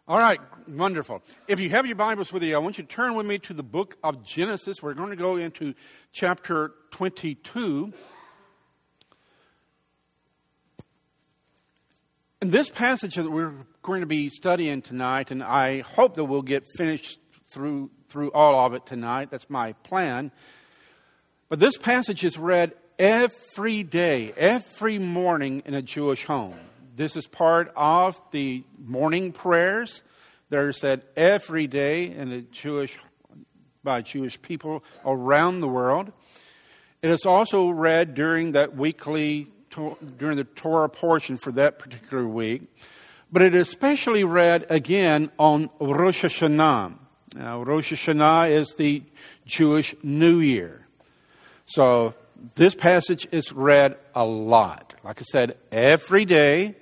All right, wonderful. If you have your Bibles with you, I want you to turn with me to the book of Genesis. We're going to go into chapter 22. And this passage that we're going to be studying tonight, and I hope that we'll get finished through all of it tonight. That's my plan. But this passage is read every day, every morning in a Jewish home. This is part of the morning prayers that are said every day by Jewish people around the world. It is also read during that during the Torah portion for that particular week. But it is especially read again on Rosh Hashanah. Now, Rosh Hashanah is the Jewish New Year. So this passage is read a lot. Like I said, every day,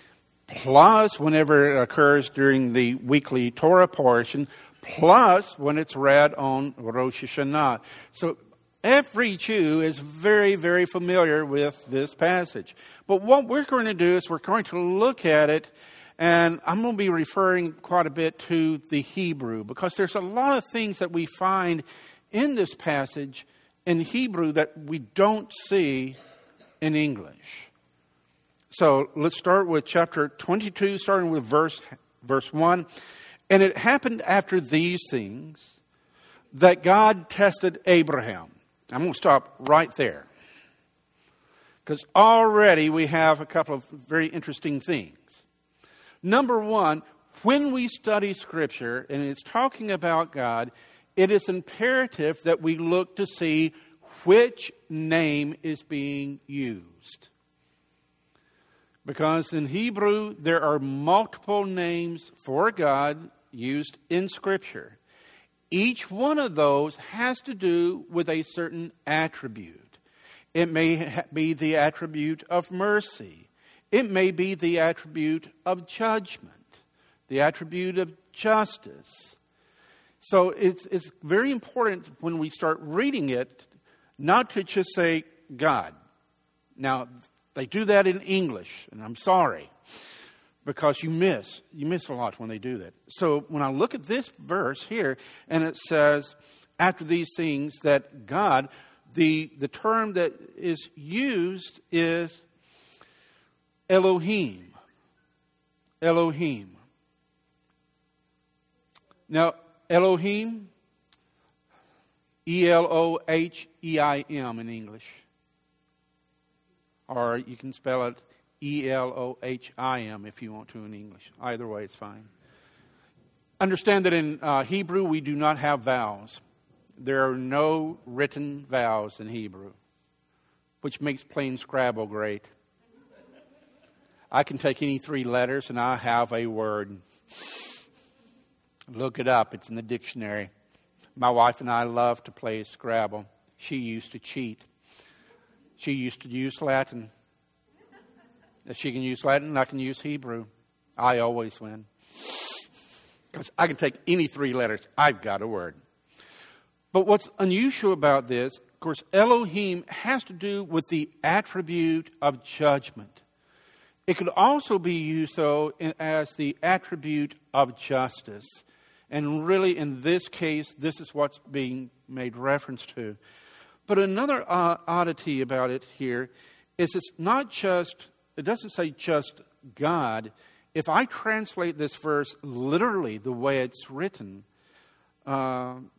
plus whenever it occurs during the weekly Torah portion, plus when it's read on Rosh Hashanah. So every Jew is very, very familiar with this passage. But what we're going to do is we're going to look at it, and I'm going to be referring quite a bit to the Hebrew, because there's a lot of things that we find in this passage in Hebrew that we don't see in English. So let's start with chapter 22, starting with verse 1. And it happened after these things that God tested Abraham. I'm going to stop right there, because already we have a couple of very interesting things. Number one, when we study Scripture and it's talking about God, it is imperative that we look to see which name is being used. Because in Hebrew, there are multiple names for God used in Scripture. Each one of those has to do with a certain attribute. It may be the attribute of mercy. It may be the attribute of judgment, the attribute of justice. So it's very important when we start reading it not to just say God. Now, they do that in English, and I'm sorry, because you miss a lot when they do that. So when I look at this verse here, and it says, after these things, that God, the term that is used is Elohim. Elohim. Now, Elohim, Elohim in English. Or you can spell it Elohim if you want to in English. Either way, it's fine. Understand that in Hebrew, we do not have vowels. There are no written vowels in Hebrew, which makes plain Scrabble great. I can take any three letters and I have a word. Look it up. It's in the dictionary. My wife and I love to play Scrabble. She used to cheat. She used to use Latin. If she can use Latin, I can use Hebrew. I always win. Because I can take any three letters. I've got a word. But what's unusual about this, of course, Elohim has to do with the attribute of judgment. It could also be used, though, as the attribute of justice. And really, in this case, this is what's being made reference to. But another oddity about it here is it doesn't say just God. If I translate this verse literally the way it's written, and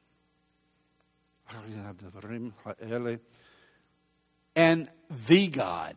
the God.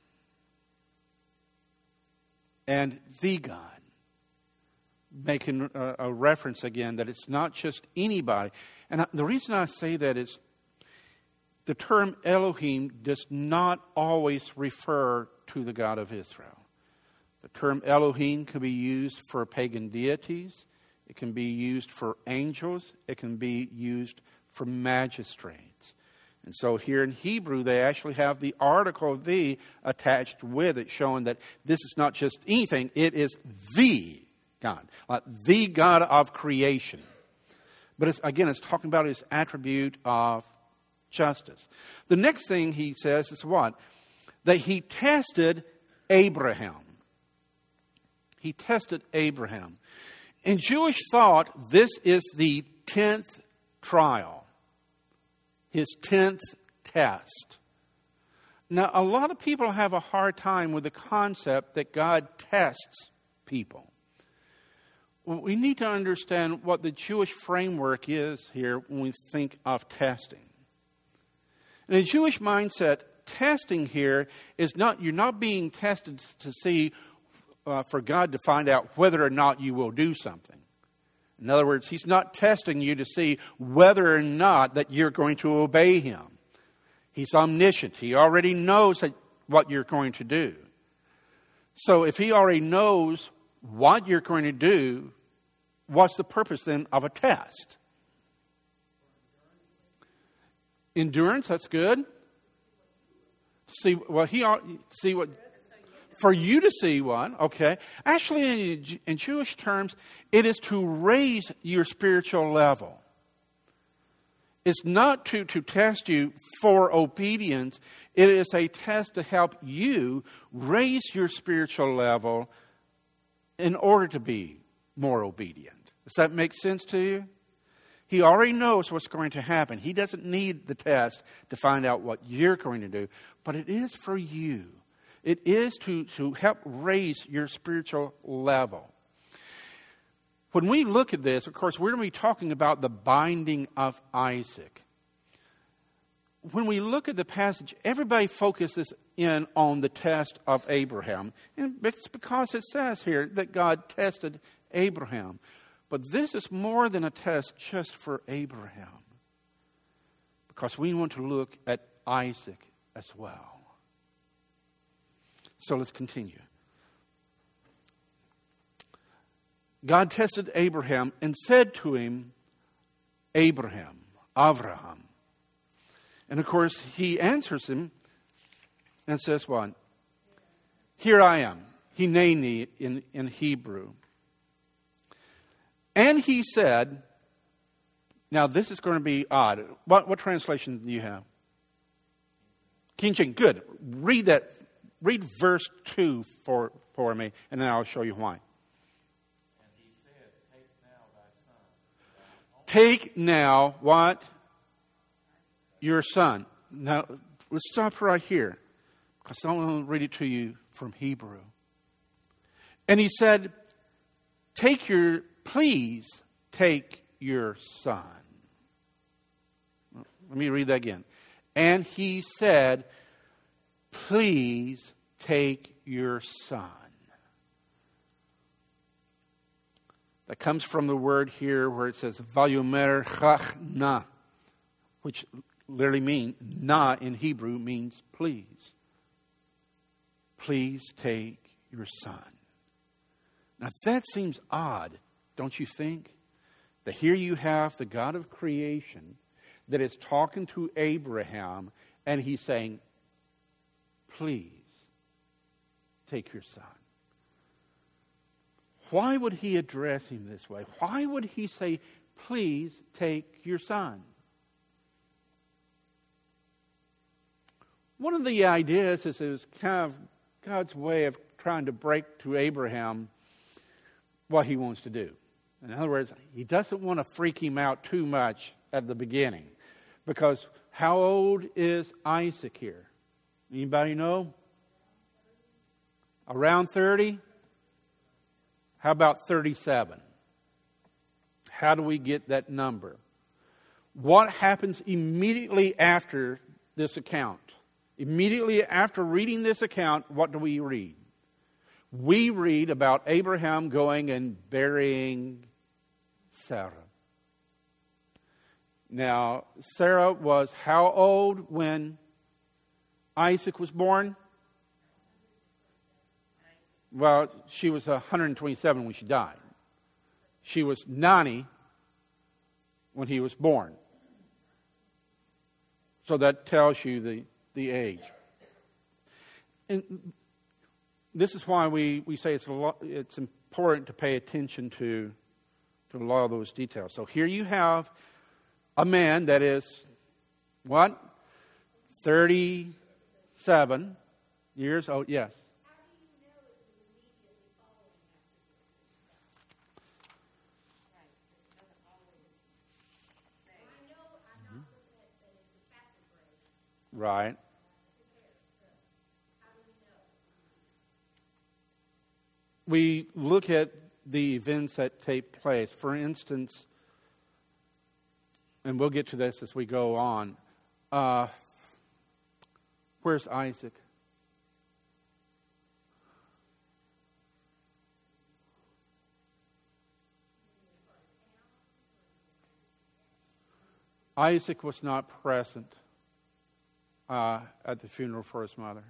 And the God. Making a reference again that it's not just anybody. And the reason I say that is the term Elohim does not always refer to the God of Israel. The term Elohim can be used for pagan deities. It can be used for angels. It can be used for magistrates. And so here in Hebrew, they actually have the article the attached with it, showing that this is not just anything. It is the God, like the God of creation. But it's talking about his attribute of justice. The next thing he says is what? That he tested Abraham. He tested Abraham. In Jewish thought, this is the 10th trial, his 10th test. Now, a lot of people have a hard time with the concept that God tests people. We need to understand what the Jewish framework is here when we think of testing. In a Jewish mindset, testing here is not, you're not being tested to see, for God to find out whether or not you will do something. In other words, He's not testing you to see whether or not that you're going to obey Him. He's omniscient. He already knows what you're going to do. So if He already knows what you're going to do, what's the purpose then of a test? Endurance, that's good. See what for you to see one, okay. Actually, in Jewish terms, it is to raise your spiritual level. It's not to test you for obedience. It is a test to help you raise your spiritual level in order to be more obedient. Does that make sense to you? He already knows what's going to happen. He doesn't need the test to find out what you're going to do. But it is for you. It is to help raise your spiritual level. When we look at this, of course, we're going to be talking about the binding of Isaac. When we look at the passage, everybody focuses in on the test of Abraham. And it's because it says here that God tested Abraham. But this is more than a test just for Abraham. Because we want to look at Isaac as well. So let's continue. God tested Abraham and said to him, Abraham, Avraham. And of course, he answers him and says what? Here I am. Hineni in Hebrew. And he said, now this is going to be odd. What translation do you have? King James. Good. Read that. Read verse 2 for me, and then I'll show you why. And he said, take now thy son. Take now what? Your son. Now, let's stop right here, because I want to read it to you from Hebrew. And he said, please take your son. Let me read that again. And he said, please take your son. That comes from the word here where it says, Vayomer chachna, which literally means, na in Hebrew means please. Please take your son. Now that seems odd, don't you think? That here you have the God of creation that is talking to Abraham and he's saying, please take your son. Why would he address him this way? Why would he say, please take your son? One of the ideas is it was kind of God's way of trying to break to Abraham what he wants to do. In other words, he doesn't want to freak him out too much at the beginning. Because how old is Isaac here? Anybody know? Around 30? How about 37? How do we get that number? What happens immediately after this account? Immediately after reading this account, what do we read? We read about Abraham going and burying Sarah. Now, Sarah was how old when Isaac was born? Well, she was 127 when she died. She was 90 when he was born. So that tells you the age. And this is why we say it's important to pay attention to a lot of those details. So here you have a man that is, what? 37 years old, yes. Right. We look at the events that take place. For instance, and we'll get to this as we go on, where's Isaac? Isaac was not present at the funeral for his mother.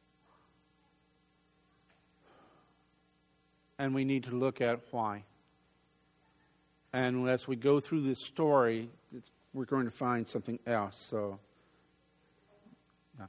And we need to look at why. And as we go through this story, we're going to find something else. So, yeah.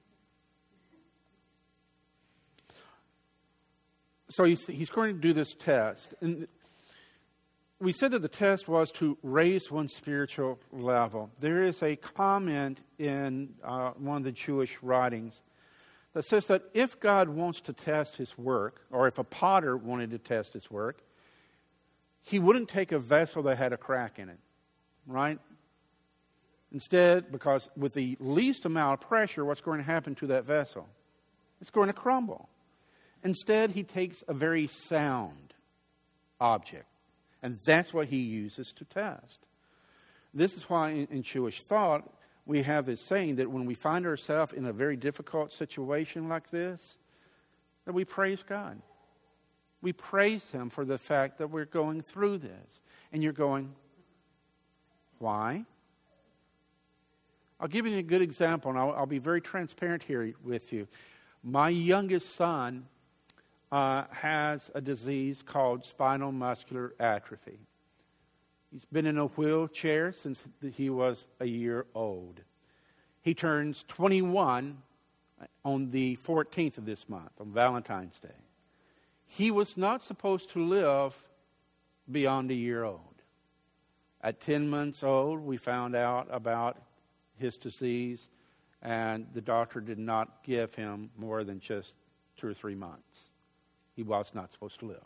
So he's going to do this test. And we said that the test was to raise one's spiritual level. There is a comment in one of the Jewish writings that says that if God wants to test his work, or if a potter wanted to test his work, he wouldn't take a vessel that had a crack in it, right? Instead, because with the least amount of pressure, what's going to happen to that vessel? It's going to crumble. Instead, he takes a very sound object, and that's what he uses to test. This is why in Jewish thought, we have this saying that when we find ourselves in a very difficult situation like this, that we praise God. We praise him for the fact that we're going through this. And you're going, why? I'll give you a good example, and I'll be very transparent here with you. My youngest son has a disease called spinal muscular atrophy. He's been in a wheelchair since he was a year old. He turns 21 on the 14th of this month, on Valentine's Day. He was not supposed to live beyond a year old. At 10 months old, we found out about his disease, and the doctor did not give him more than just 2 or 3 months. He was not supposed to live.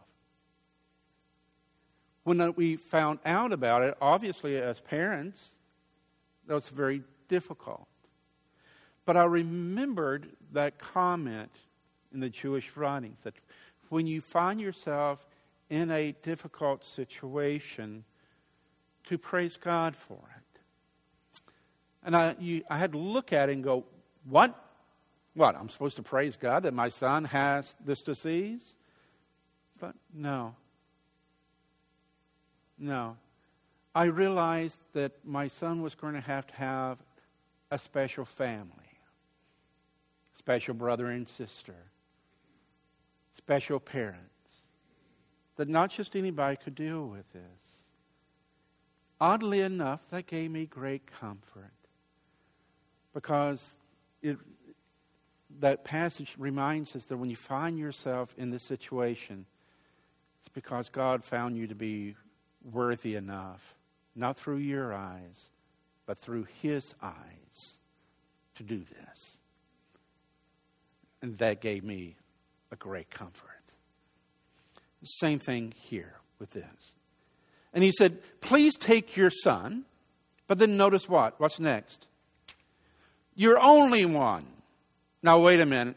When we found out about it, obviously as parents, that was very difficult. But I remembered that comment in the Jewish writings that when you find yourself in a difficult situation, to praise God for it. And I had to look at it and go, what? What, I'm supposed to praise God that my son has this disease? But no. No. I realized that my son was going to have a special family. Special brother and sister. Special parents. That not just anybody could deal with this. Oddly enough, that gave me great comfort. Because that passage reminds us that when you find yourself in this situation, it's because God found you to be worthy enough, not through your eyes, but through his eyes, to do this. And that gave me a great comfort. Same thing here with this. And he said, please take your son. But then notice what? What's next? Your only one. Now wait a minute.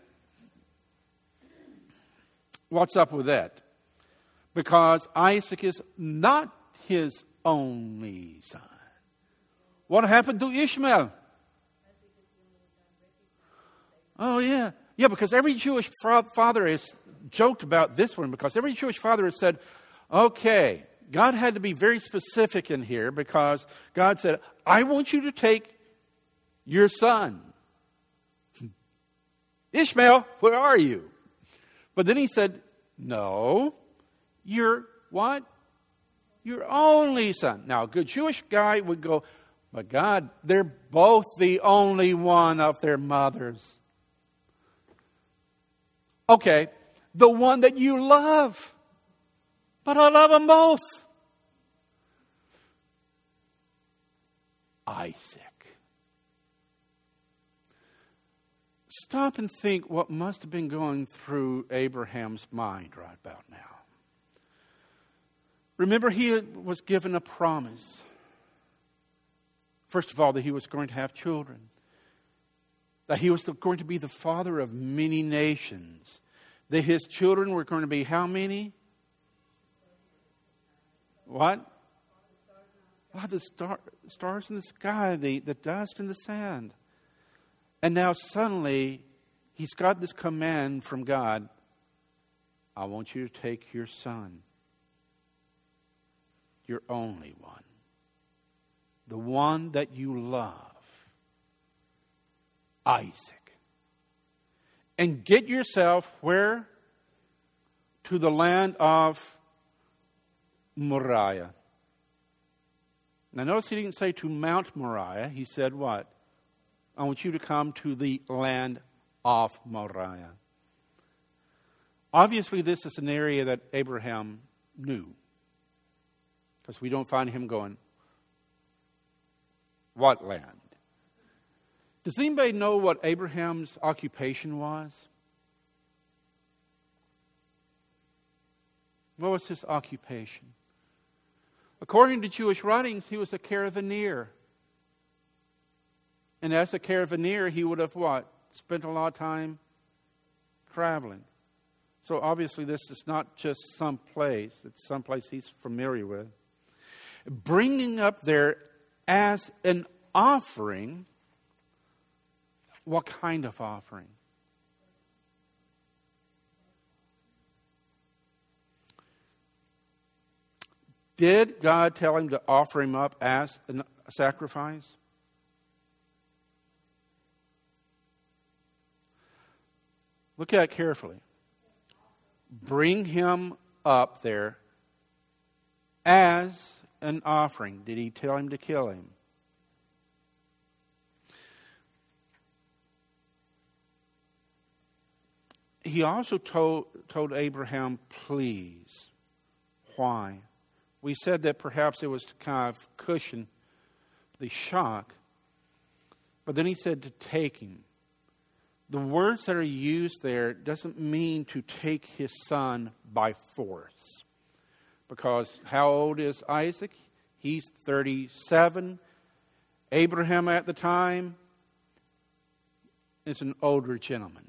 What's up with that? Because Isaac is not his only son. What happened to Ishmael? Oh yeah. Yeah, because every Jewish father has joked about this one, because every Jewish father has said, okay, God had to be very specific in here, because God said, I want you to take your son. Ishmael, where are you? But then he said, no, you're what? Your only son. Now, a good Jewish guy would go, but God, they're both the only one of their mothers. Okay, the one that you love. But I love them both. Isaac. Stop and think what must have been going through Abraham's mind right about now. Remember, he was given a promise. First of all, that he was going to have children. that he was going to be the father of many nations, that his children were going to be how many? What? Oh, the stars in the sky, the dust in the sand. And now suddenly, he's got this command from God. I want you to take your son, your only one, the one that you love, Isaac, and get yourself where? To the land of Moriah. Now notice he didn't say to Mount Moriah. He said what? I want you to come to the land of Moriah. Obviously, this is an area that Abraham knew, because we don't find him going, what land? Does anybody know what Abraham's occupation was? What was his occupation? According to Jewish writings, he was a caravaneer. And as a caravaneer, he would have what? Spent a lot of time traveling. So obviously this is not just some place. It's some place he's familiar with. Bringing up there as an offering. What kind of offering? Did God tell him to offer him up as a sacrifice? Look at it carefully. Bring him up there as an offering. Did he tell him to kill him? He also told Abraham, please. Why? We said that perhaps it was to kind of cushion the shock. But then he said to take him. The words that are used there doesn't mean to take his son by force. Because how old is Isaac? He's 37. Abraham at the time is an older gentleman.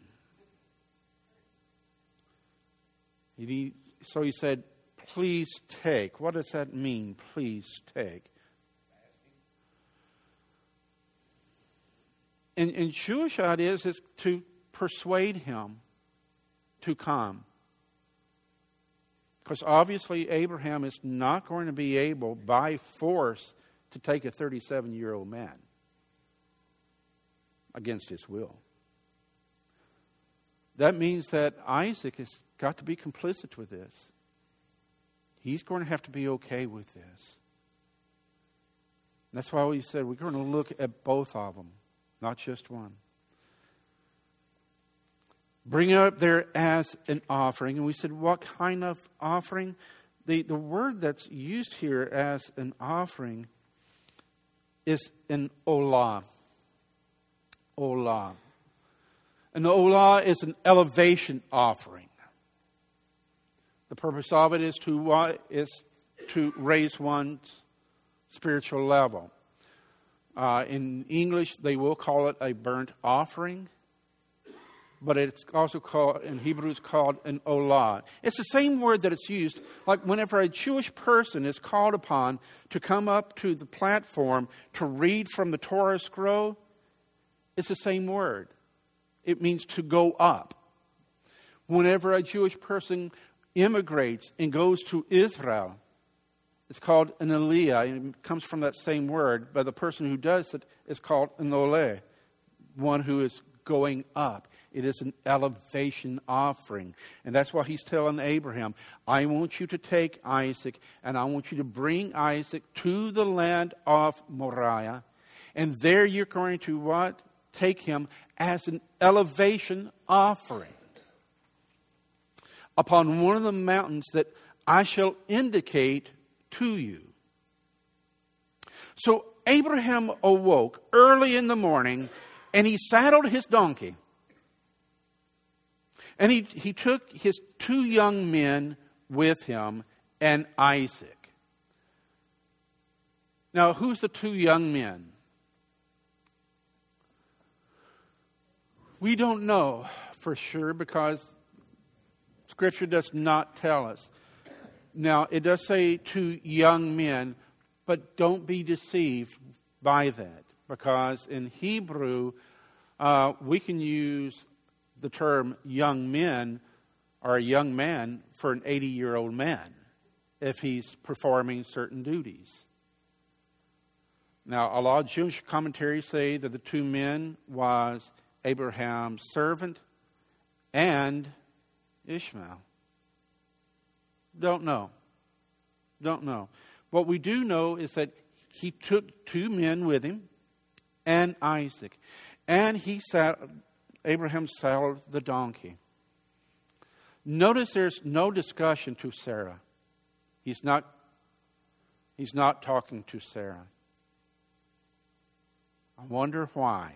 So he said, please take. What does that mean, please take? And Jewish ideas is to persuade him to come. Because obviously Abraham is not going to be able by force to take a 37-year-old man against his will. That means that Isaac has got to be complicit with this. He's going to have to be okay with this. And that's why we said we're going to look at both of them, not just one. Bring it up there as an offering. And we said, what kind of offering? The word that's used here as an offering is an olah. Olah. An olah is an elevation offering. The purpose of it is to raise one's spiritual level. In English, they will call it a burnt offering, but it's also called, in Hebrew, it's called an olah. It's the same word that it's used, like whenever a Jewish person is called upon to come up to the platform to read from the Torah scroll, it's the same word. It means to go up. Whenever a Jewish person immigrates and goes to Israel, it's called an aliyah. It comes from that same word, but the person who does it is called an oleh, one who is going up. It is an elevation offering. And that's why he's telling Abraham, I want you to take Isaac, and I want you to bring Isaac to the land of Moriah. And there you're going to what? Take him as an elevation offering upon one of the mountains that I shall indicate to you. So Abraham awoke early in the morning, and he saddled his donkey. And he took his 2 young men with him and Isaac. Now, who's the 2 young men? We don't know for sure because Scripture does not tell us. Now, it does say 2 young men, but don't be deceived by that, because in Hebrew, we can use the term young men or a young man for an 80-year-old man if he's performing certain duties. Now, a lot of Jewish commentaries say that the 2 men was Abraham's servant and Ishmael. Don't know. What we do know is that he took 2 men with him and Isaac. And Abraham saddled the donkey. Notice there's no discussion to Sarah. He's not talking to Sarah. I wonder why.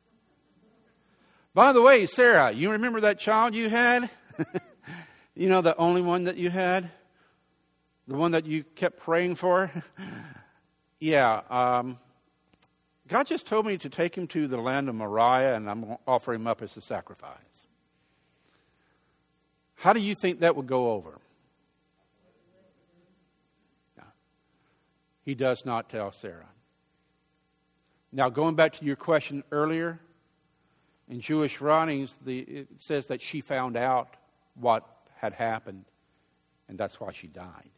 By the way, Sarah, you remember that child you had? You know, the only one that you had? The one that you kept praying for? Yeah. God just told me to take him to the land of Moriah, and I'm going to offer him up as a sacrifice. How do you think that would go over? No. He does not tell Sarah. Now, going back to your question earlier, in Jewish writings, it says that she found out what had happened, and that's why she died.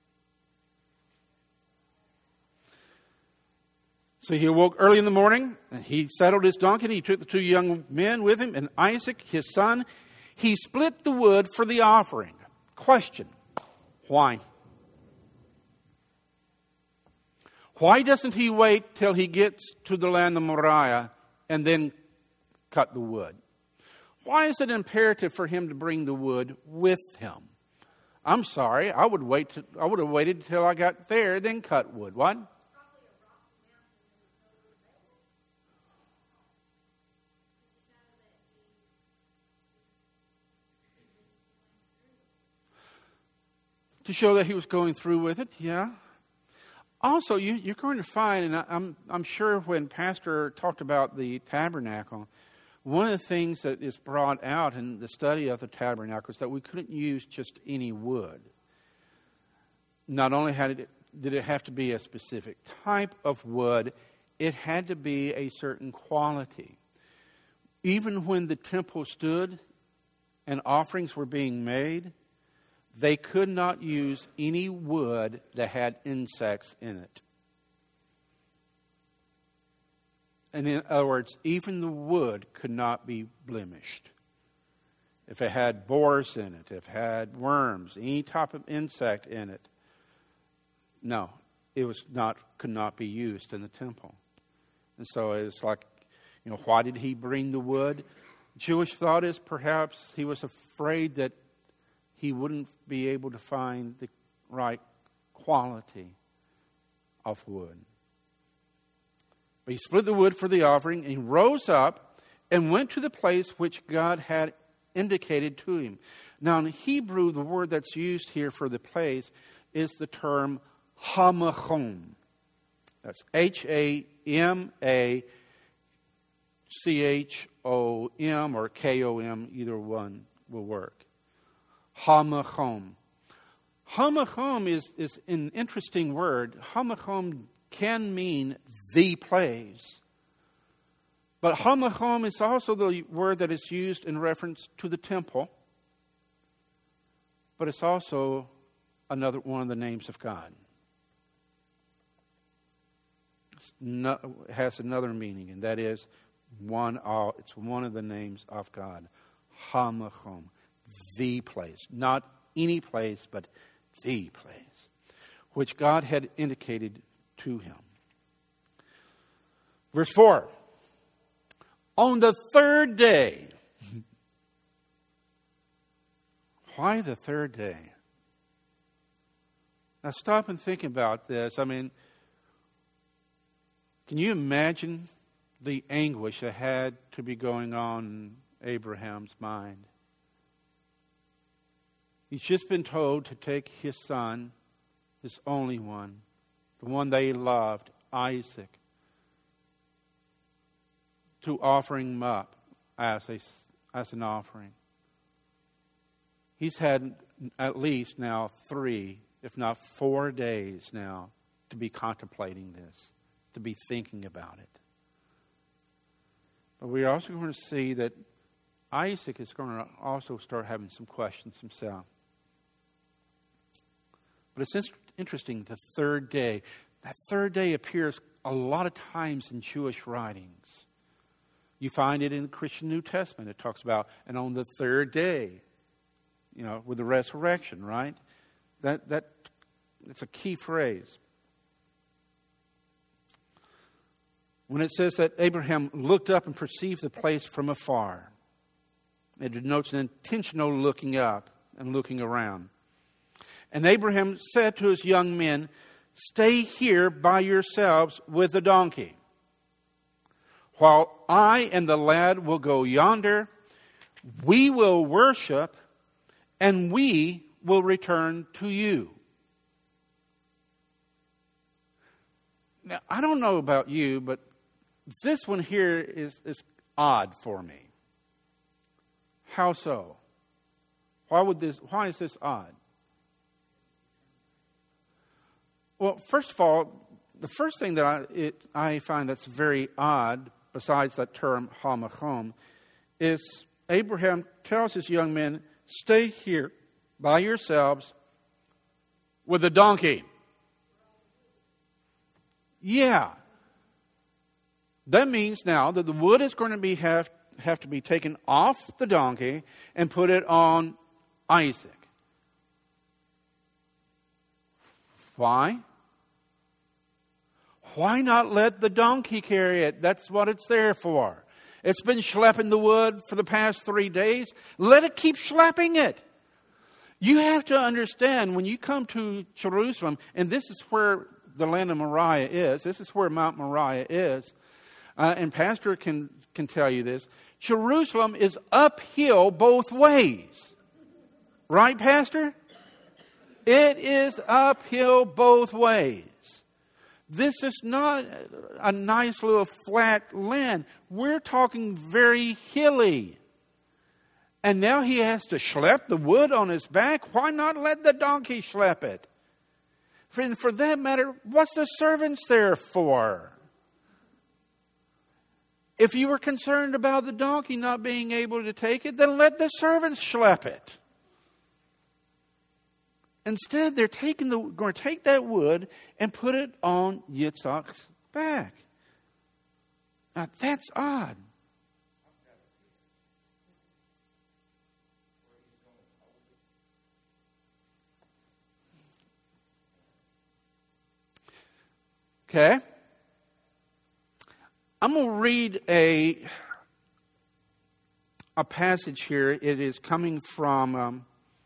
So he awoke early in the morning, and he saddled his donkey, and he took the 2 young men with him, and Isaac, his son. He split the wood for the offering. Question: why? Why doesn't he wait till he gets to the land of Moriah and then cut the wood? Why is it imperative for him to bring the wood with him? I'm sorry, I would have waited until I got there, then cut wood. What? To show that he was going through with it, yeah. Also, you're going to find, and I'm sure when Pastor talked about the tabernacle, one of the things that is brought out in the study of the tabernacle is that we couldn't use just any wood. Not only did it have to be a specific type of wood, it had to be a certain quality. Even when the temple stood and offerings were being made, they could not use any wood that had insects in it. And in other words, even the wood could not be blemished. If it had boars in it, if it had worms, any type of insect in it, no, could not be used in the temple. And so it's like, why did he bring the wood? Jewish thought is perhaps he was afraid that he wouldn't be able to find the right quality of wood. But he split the wood for the offering, and he rose up and went to the place which God had indicated to him. Now in Hebrew, the word that's used here for the place is the term hamachom. That's Hamachom or Kom, either one will work. Hamachom. Hamachom is an interesting word. Hamachom can mean the place. But Hamachom is also the word that is used in reference to the temple. But it's also another one of the names of God. It has another meaning, and that is it's one of the names of God. Hamachom. The place. Not any place, but the place. Which God had indicated to him. Verse 4. On the 3rd day. Why the 3rd day? Now stop and think about this. I mean, can you imagine the anguish that had to be going on in Abraham's mind? He's just been told to take his son, his only one, the one they loved, Isaac, to offering him up as an offering. He's had at least now 3, if not 4 days now to be contemplating this, to be thinking about it. But we're also going to see that Isaac is going to also start having some questions himself. But it's interesting, the 3rd day. That 3rd day appears a lot of times in Jewish writings. You find it in the Christian New Testament. It talks about, and on the 3rd day, with the resurrection, right? It's a key phrase. When it says that Abraham looked up and perceived the place from afar, it denotes an intentional looking up and looking around. And Abraham said to his young men, "Stay here by yourselves with the donkey, while I and the lad will go yonder. We will worship, and we will return to you." Now, I don't know about you, but this one here is odd for me. How so? Why is this odd? Well, first of all, the first thing that I find that's very odd, besides that term ha-machom, is Abraham tells his young men, "Stay here by yourselves with the donkey." Yeah. That means now that the wood is going to have to be taken off the donkey and put it on Isaac. Why? Why not let the donkey carry it? That's what it's there for. It's been schlepping the wood for the past 3 days. Let it keep schlepping it. You have to understand, when you come to Jerusalem, and this is where the land of Moriah is. This is where Mount Moriah is. And Pastor can tell you this. Jerusalem is uphill both ways. Right, Pastor? It is uphill both ways. This is not a nice little flat land. We're talking very hilly. And now he has to schlep the wood on his back. Why not let the donkey schlep it? For that matter, what's the servants there for? If you were concerned about the donkey not being able to take it, then let the servants schlep it. Instead, they're going to take that wood and put it on Yitzhak's back. Now, that's odd. Okay. I'm going to read a passage here. It is coming from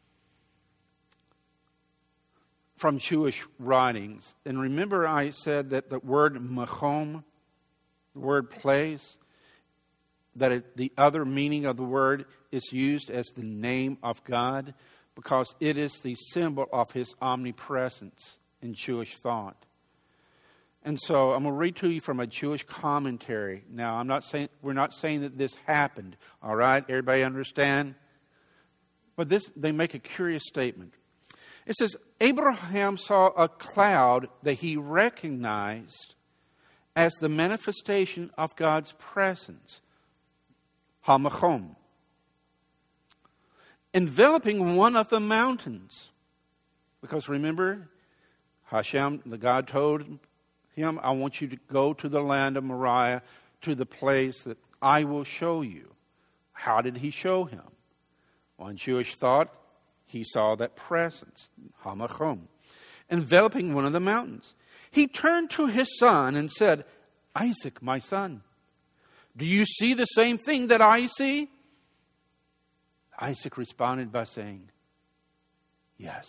Jewish writings. And remember I said that the word machom, the word place, that the other meaning of the word is used as the name of God because it is the symbol of His omnipresence in Jewish thought. And so I'm going to read to you from a Jewish commentary. Now, we're not saying that this happened. All right? Everybody understand? But they make a curious statement. It says, Abraham saw a cloud that he recognized as the manifestation of God's presence, ha-machom, enveloping one of the mountains. Because remember, Hashem, the God told him, I want you to go to the land of Moriah, to the place that I will show you. How did he show him? Well, in Jewish thought, he saw that presence, ha-machom, enveloping one of the mountains. He turned to his son and said, Isaac, my son, do you see the same thing that I see? Isaac responded by saying, yes.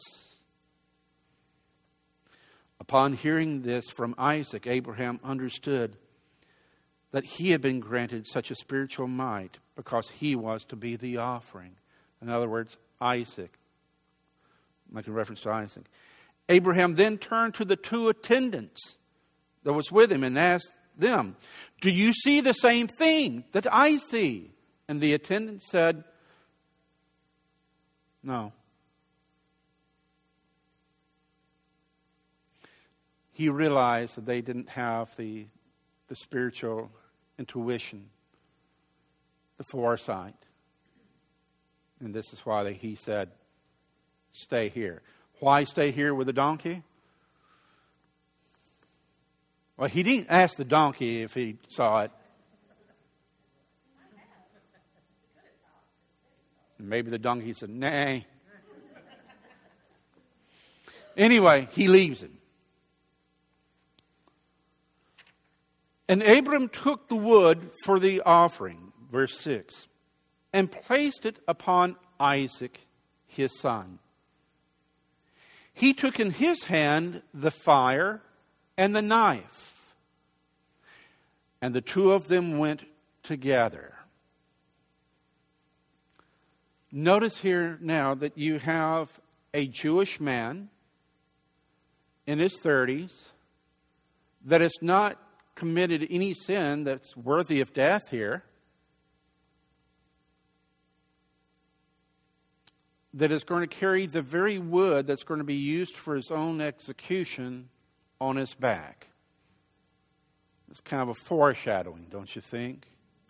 Upon hearing this from Isaac, Abraham understood that he had been granted such a spiritual might because he was to be the offering. In other words, Isaac. Making reference to Isaac. Abraham then turned to the 2 attendants that was with him and asked them, do you see the same thing that I see? And the attendant said, no. He realized that they didn't have the spiritual intuition, the foresight. And this is why he said, stay here. Why stay here with the donkey? Well, he didn't ask the donkey if he saw it. Maybe the donkey said, nah. Anyway, he leaves him. And Abram took the wood for the offering, verse 6, and placed it upon Isaac, his son. He took in his hand the fire and the knife, and the two of them went together. Notice here now that you have a Jewish man in his 30s that has not committed any sin that's worthy of death here, that is going to carry the very wood that's going to be used for his own execution on his back. It's kind of a foreshadowing, don't you think?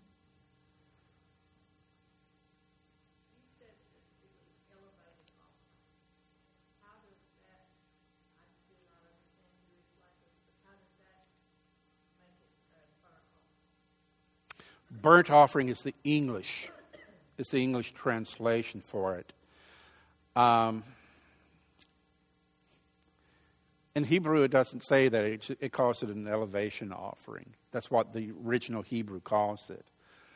Burnt offering is the English translation for it. In Hebrew, it doesn't say that. It calls it an elevation offering. That's what the original Hebrew calls it.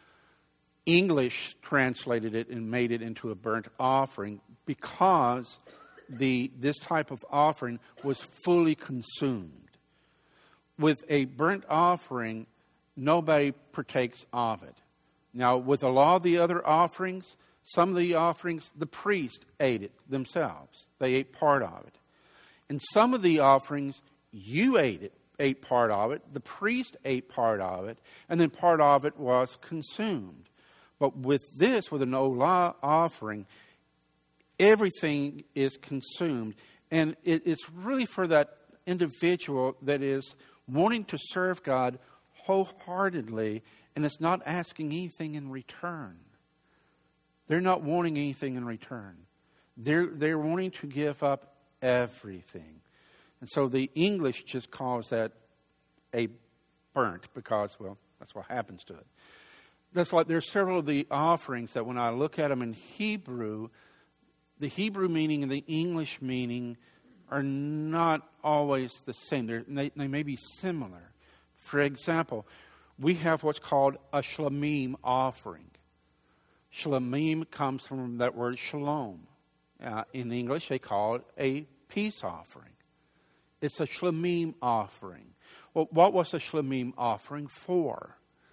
English translated it and made it into a burnt offering because this type of offering was fully consumed. With a burnt offering, nobody partakes of it. Now, with a lot of the other offerings, some of the offerings, the priest ate it themselves. They ate part of it. And some of the offerings, you ate part of it. The priest ate part of it. And then part of it was consumed. But with this, with an olah offering, everything is consumed. And it's really for that individual that is wanting to serve God wholeheartedly, and it's not asking anything in return. They're not wanting anything in return. They're wanting to give up everything. And so the English just calls that a burnt because, well, that's what happens to it. That's why there's several of the offerings that when I look at them in Hebrew, the Hebrew meaning and the English meaning are not always the same. They may be similar. For example, we have what's called a shlamim offering. Shlamim comes from that word shalom. In English, they call it a peace offering. It's a shlamim offering. Well, what was a shlamim offering for?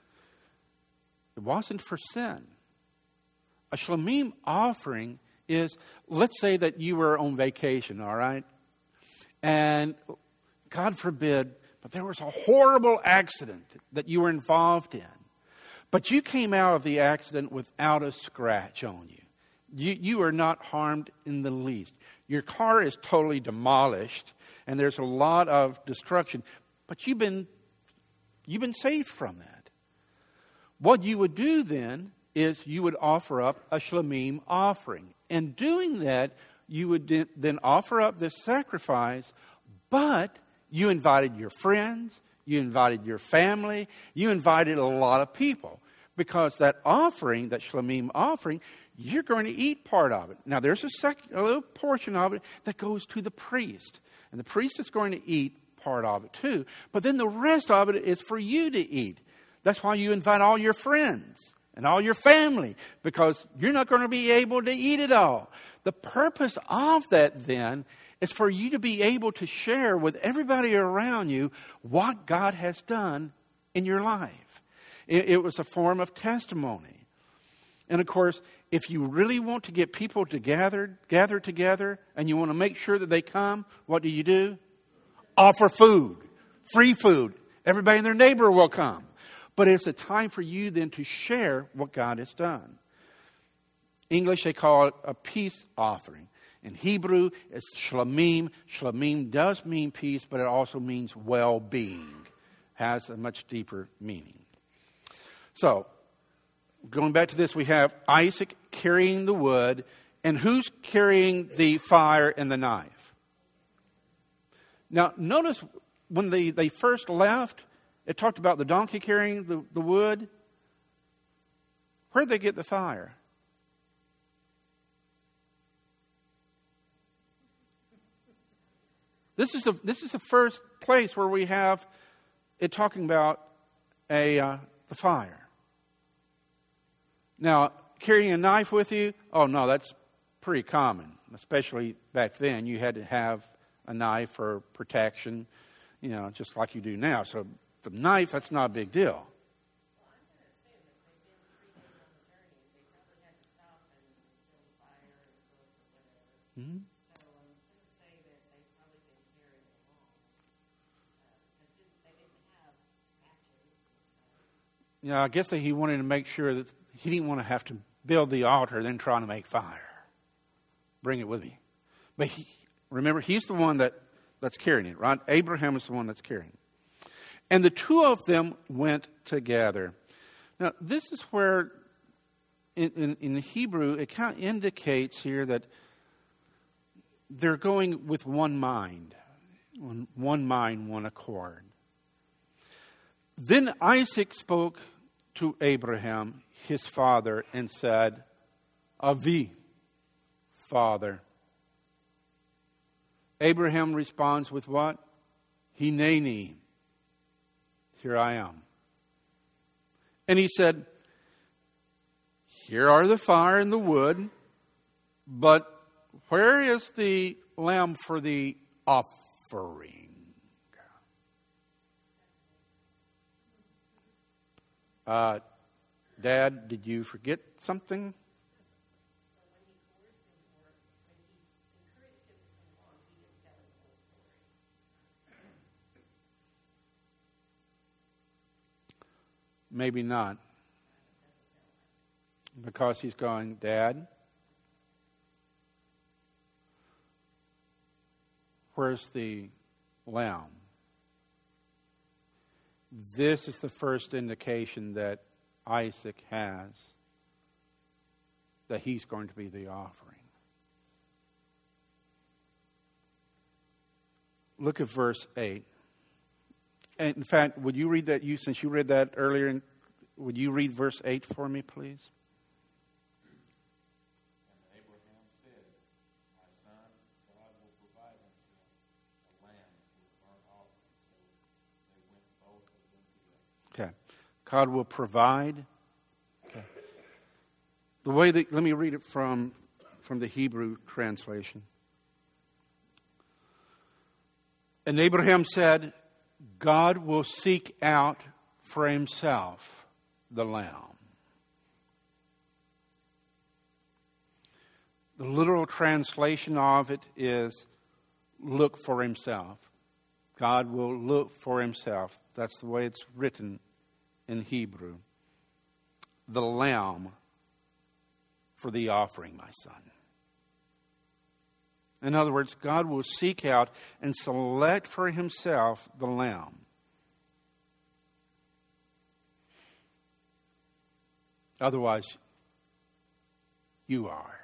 It wasn't for sin. A shlamim offering is, let's say that you were on vacation, all right? And God forbid, but there was a horrible accident that you were involved in. But you came out of the accident without a scratch on you. You are not harmed in the least. Your car is totally demolished, and there's a lot of destruction. But you've been saved from that. What you would do then is you would offer up a shlamim offering. In doing that, you would then offer up this sacrifice, but you invited your friends, you invited your family, you invited a lot of people. Because that offering, that shlamim offering, you're going to eat part of it. Now, there's a little portion of it that goes to the priest. And the priest is going to eat part of it too. But then the rest of it is for you to eat. That's why you invite all your friends and all your family, because you're not going to be able to eat it all. The purpose of that then is for you to be able to share with everybody around you what God has done in your life. It was a form of testimony. And of course, if you really want to get people to gather together, and you want to make sure that they come, what do? Offer food. Free food. Everybody and their neighbor will come. But it's a time for you then to share what God has done. English, they call it a peace offering. In Hebrew, it's shlamim. Shlamim does mean peace, but it also means well-being. Has a much deeper meaning. So, going back to this, we have Isaac carrying the wood. And who's carrying the fire and the knife? Now, notice when they first left, it talked about the donkey carrying the wood. Where'd they get the fire? This is the first place where we have it talking about the fire. Now, carrying a knife with you, oh no, that's pretty common, especially back then. You had to have a knife for protection, just like you do now. So the knife, that's not a big deal. Well, I'm going to assume that they've been 3 days on the journey. They probably had to stop and build a fire and cook or whatever. Mm-hmm. So I'm going to say that they've probably been carrying it along. Because they didn't have matches. Yeah, I guess that he wanted to make sure that he didn't want to have to build the altar then trying to make fire. Bring it with me. But remember, he's the one that's carrying it, right? Abraham is the one that's carrying it. And the two of them went together. Now, this is where, in the Hebrew, it kind of indicates here that they're going with one mind. One mind, one accord. Then Isaac spoke to Abraham, his father, and said, Avi, Father. Abraham responds with what? Hineni. Here I am. And he said, here are the fire and the wood, but where is the lamb for the offering? Dad, did you forget something? Maybe not. Because he's going, Dad, where's the lamb? This is the first indication that Isaac has that he's going to be the offering. Look at verse 8. And in fact, would you read that? Since you read that earlier, would you read verse 8 for me, please? And Abraham said, my son, God will provide himself a lamb with burnt offering. So they went both of them together. Okay. God will provide. Okay. The way that, let me read it from the Hebrew translation. And Abraham said, God will seek out for himself the lamb. The literal translation of it is look for himself. God will look for himself. That's the way it's written in Hebrew. The lamb for the offering, my son. In other words, God will seek out and select for himself the lamb. Otherwise, you are.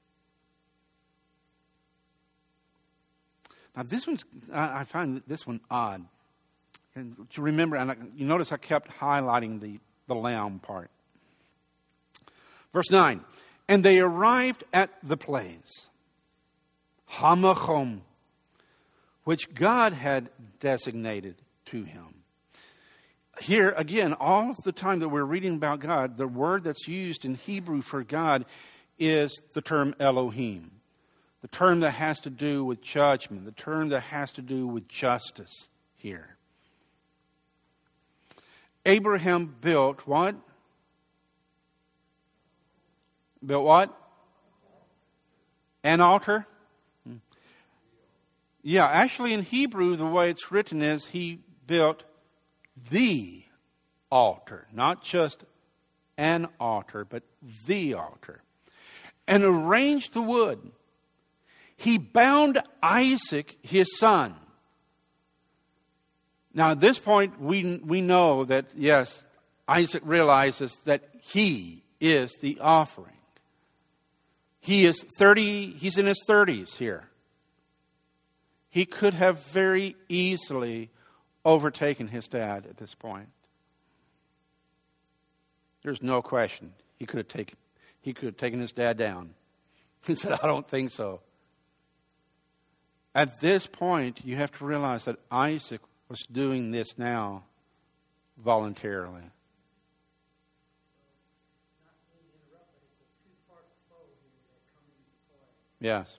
Now, this one's, I find this one odd. And to remember, and you notice I kept highlighting the lamb part. Verse 9, and they arrived at the place, Hamachom, which God had designated to him. Here, again, all of the time that we're reading about God, the word that's used in Hebrew for God is the term Elohim. The term that has to do with judgment. The term that has to do with justice here. Abraham built what? Built what? An altar? Yeah, actually in Hebrew, the way it's written is he built the altar. Not just an altar, but the altar. And arranged the wood. He bound Isaac, his son. Now at this point, we know that, yes, Isaac realizes that he is the offering. He's in his 30s here. He could have very easily overtaken his dad at this point. There's no question. He could have taken his dad down. He said, I don't think so. At this point, you have to realize that Isaac was doing this now voluntarily. Yes.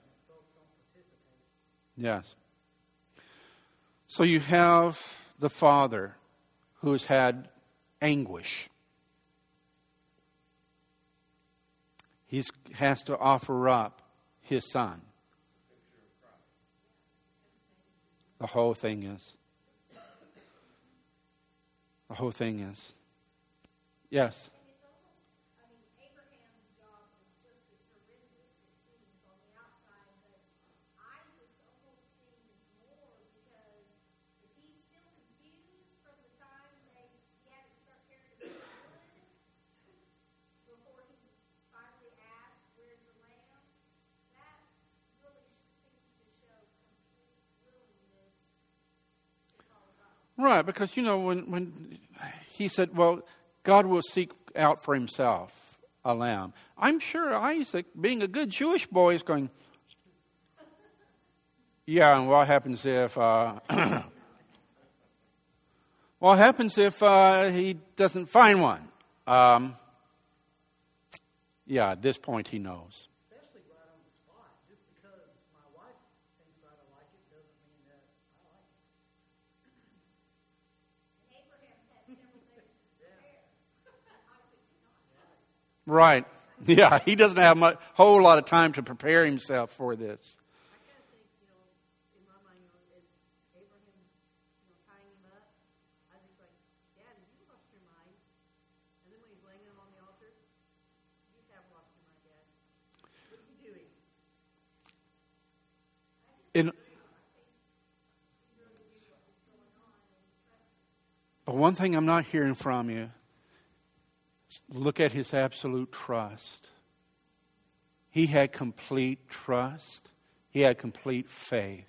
Yes. So you have the father who has had anguish. He has to offer up his son. The whole thing is. Yes. Abraham's job is just as horrendous, it seems, on the outside, but Isaac's almost seems more because if he's still confused from the time he had to start carrying the wood before he finally asked, where's the lamb, that really seems to show complete willingness to follow God. Right, because, when he said, well, God will seek out for himself a lamb. I'm sure Isaac, being a good Jewish boy, is going, yeah, and what happens if he doesn't find one? Yeah, at this point he knows. Especially right on the spot. Just because my wife thinks I don't like it doesn't mean that I like it. Abraham's had several days to prepare. Isaac did not. Right. Yeah, he doesn't have a whole lot of time to prepare himself for this. I kind of think, in my mind, as Abraham, tying him up, I was like, Dad, have you lost your mind? And then when he's laying him on the altar, you have lost your mind, Dad. What are you doing? But one thing I'm not hearing from you, look at his absolute trust. He had complete trust. He had complete faith.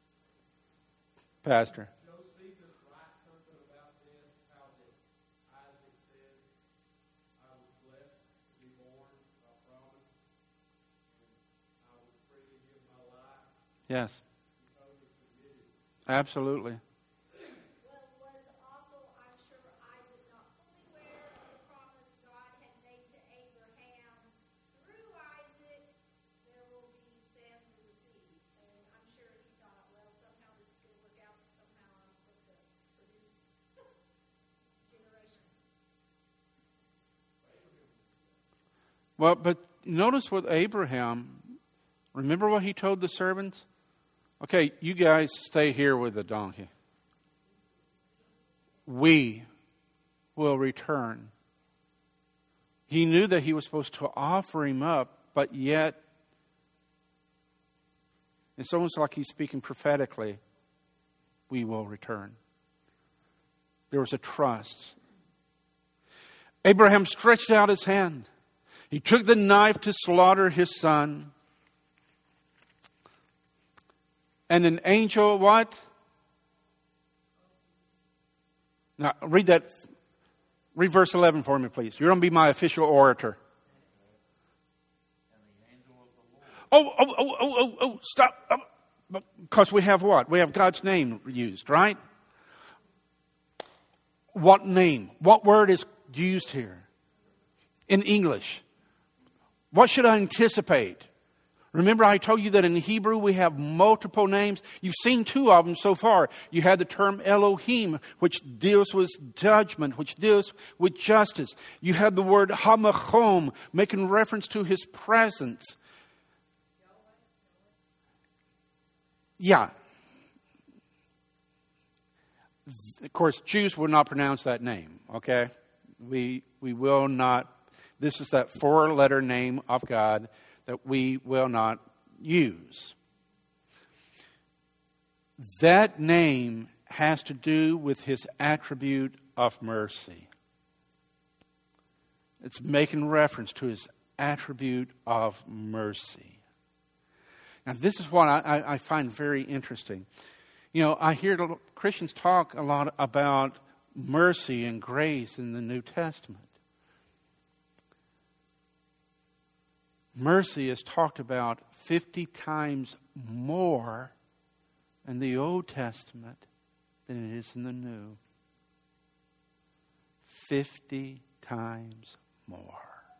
Pastor. Josephus writes something about this, how that Isaac said, I was blessed to be born by promise, and I would freely give my life. Yes. He totally submitted. Absolutely. Well, was also, I'm sure, Isaac not fully aware of the promise God had made to Abraham. Through Isaac, there will be Sam to receive. And I'm sure he thought, well, somehow this is going to work out. Somehow I'm supposed to produce generations. Well, but notice with Abraham, remember what he told the servants? Okay, you guys stay here with the donkey. We will return. He knew that he was supposed to offer him up, but yet it's almost like he's speaking prophetically. We will return. There was a trust. Abraham stretched out his hand. He took the knife to slaughter his son. And an angel, what? Now, read verse 11 for me, please. You're going to be my official orator. Oh, stop. Because we have what? We have God's name used, right? What name? What word is used here? In English. What should I anticipate? Remember I told you that in Hebrew we have multiple names. You've seen two of them so far. You had the term Elohim, which deals with judgment, which deals with justice. You had the word Hamachom, making reference to his presence. Yeah. Of course, Jews would not pronounce that name. okay? We will not, this is that 4-letter name of God that we will not use. That name has to do with his attribute of mercy. It's making reference to his attribute of mercy. Now, this is what I find very interesting. You know, I hear Christians talk a lot about mercy and grace in the New Testament. Mercy is talked about 50 times more in the Old Testament than it is in the New. 50 times more.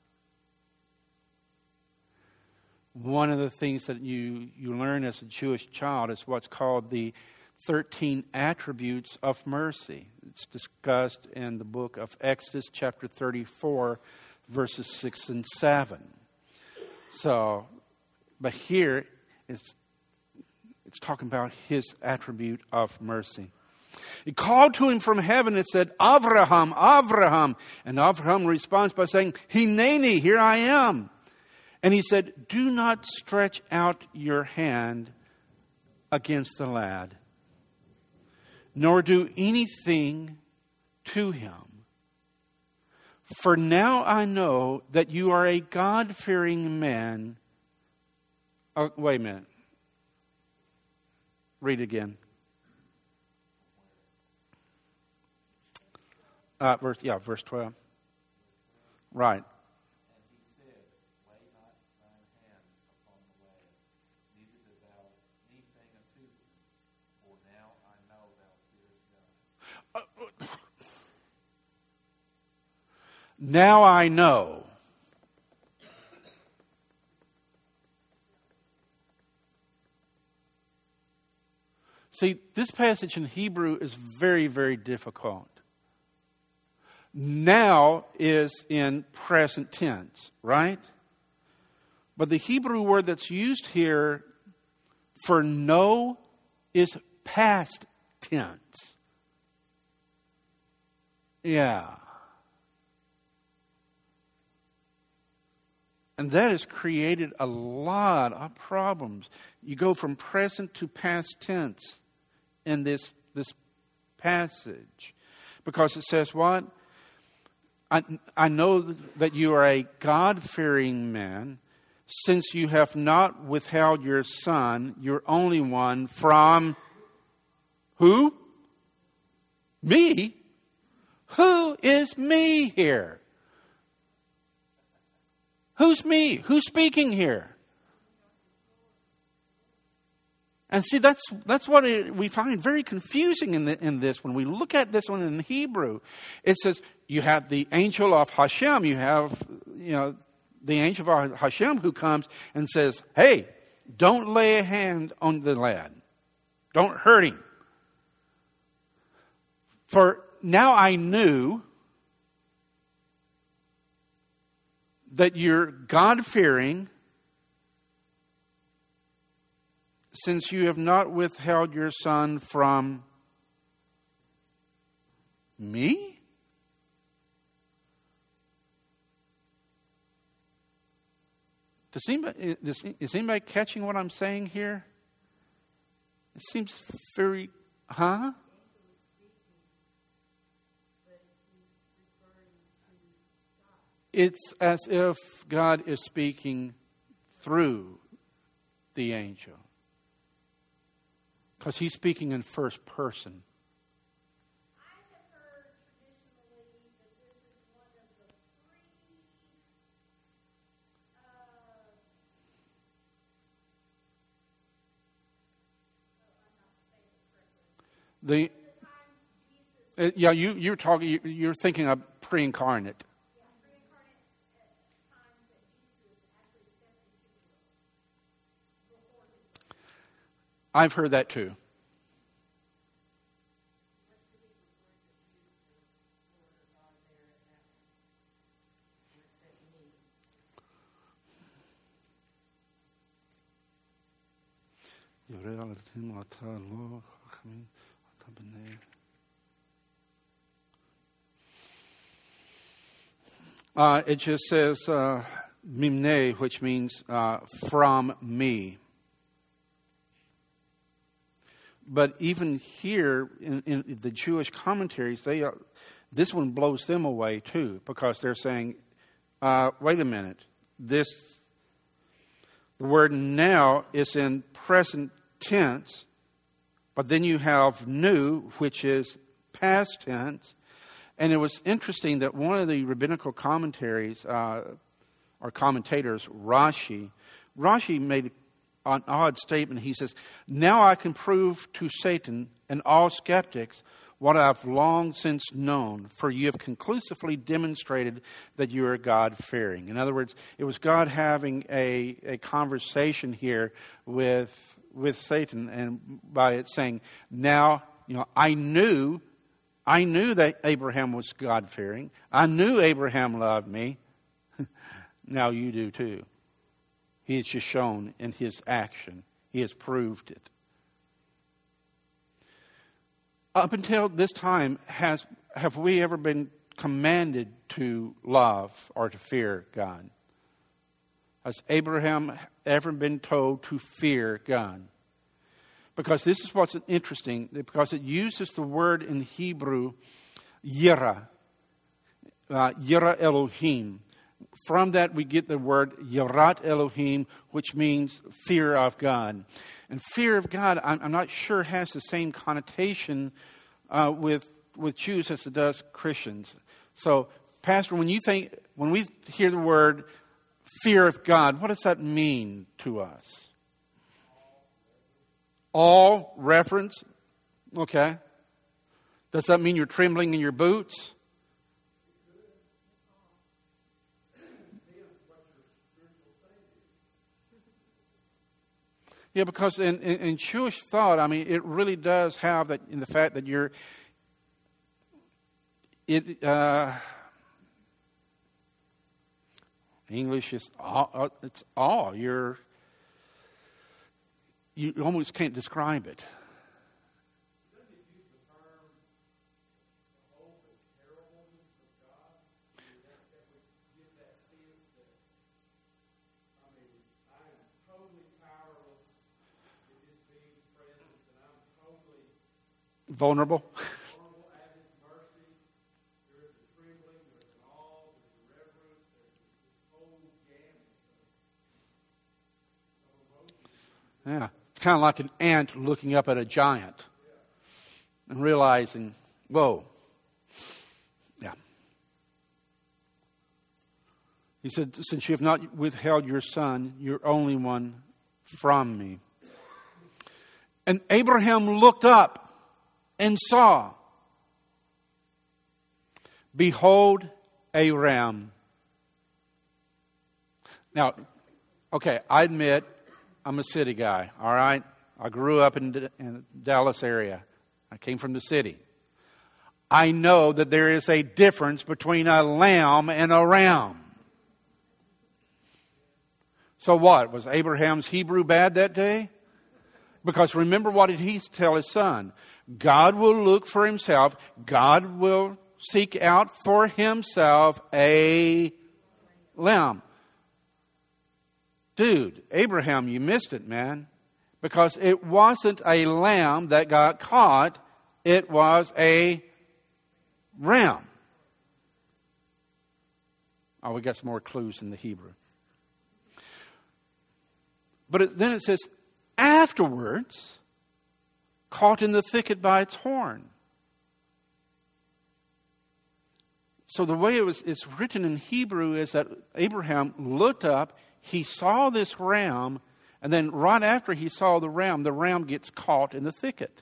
One of the things that you learn as a Jewish child is what's called the 13 attributes of mercy. It's discussed in the book of Exodus chapter 34, verses 6 and 7. So, but here it's talking about his attribute of mercy. He called to him from heaven and said, Avraham, Avraham. And Avraham responds by saying, Hineni, here I am. And he said, do not stretch out your hand against the lad, nor do anything to him. For now I know that you are a God-fearing man. Oh, wait a minute. Read again. Verse 12. Right. And he said, lay not thine hand upon the lad, neither do thou anything unto him, for now I know thou fearest God. Now I know. See, this passage in Hebrew is very, very difficult. Now is in present tense, right? But the Hebrew word that's used here for know is past tense. Yeah. And that has created a lot of problems. You go from present to past tense in this passage. Because it says what? I know that you are a God-fearing man, since you have not withheld your son, your only one, from who? Me? Who is me here? Who's me? Who's speaking here? And see, that's what we find very confusing in this. When we look at this one in Hebrew, it says you have the angel of Hashem. You have, the angel of Hashem who comes and says, "Hey, don't lay a hand on the lad. Don't hurt him. For now I knew that you're God-fearing, since you have not withheld your son from me?" Is anybody catching what I'm saying here? It seems very, It's as if God is speaking through the angel. Because he's speaking in first person. I have heard traditionally that this is one of the three I'm not saying it correctly. You're thinking of pre-incarnate. Pre-incarnate times that Jesus actually stepped into the world before his I've heard that too. It just says mimne, which means from me. But even here in the Jewish commentaries, this one blows them away too, because they're saying, wait a minute, the word now is in present tense, but then you have nu, which is past tense. And it was interesting that one of the rabbinical commentaries, or commentators, Rashi made an odd statement. He says, now I can prove to Satan and all skeptics what I've long since known, for you have conclusively demonstrated that you are God-fearing. In other words, it was God having a conversation here with Satan, and by it saying, now, I knew that Abraham was God-fearing. I knew Abraham loved me. Now you do too. He has just shown in his action. He has proved it. Up until this time, have we ever been commanded to love or to fear God? Has Abraham ever been told to fear God? Because this is what's interesting, because it uses the word in Hebrew, yira, yira Elohim. From that we get the word yirat Elohim, which means fear of God. And fear of God, I'm not sure has the same connotation with Jews as it does Christians. So, Pastor, when we hear the word fear of God, what does that mean to us? All reference? Okay. Does that mean you're trembling in your boots? Yeah, because in Jewish thought, it really does have that in the fact that English is it's awe. You almost can't describe it. Vulnerable. At His mercy, there is a trembling, there's an awe, there's a reverence, there's this whole gamut of emotions. Yeah, it's kind of like an ant looking up at a giant and realizing, whoa. Yeah. He said, since you have not withheld your son, your only one, from me. And Abraham looked up and saw, behold, a ram. Now, okay, I admit I'm a city guy, all right? I grew up in the Dallas area. I came from the city. I know that there is a difference between a lamb and a ram. So what? Was Abraham's Hebrew bad that day? Because remember, what did he tell his son? God will look for himself. God will seek out for himself a lamb. Dude, Abraham, you missed it, man. Because it wasn't a lamb that got caught. It was a ram. Oh, we got some more clues in the Hebrew. But then it says, afterwards, caught in the thicket by its horn. So the way it's written in Hebrew is that Abraham looked up, he saw this ram, and then right after he saw the ram gets caught in the thicket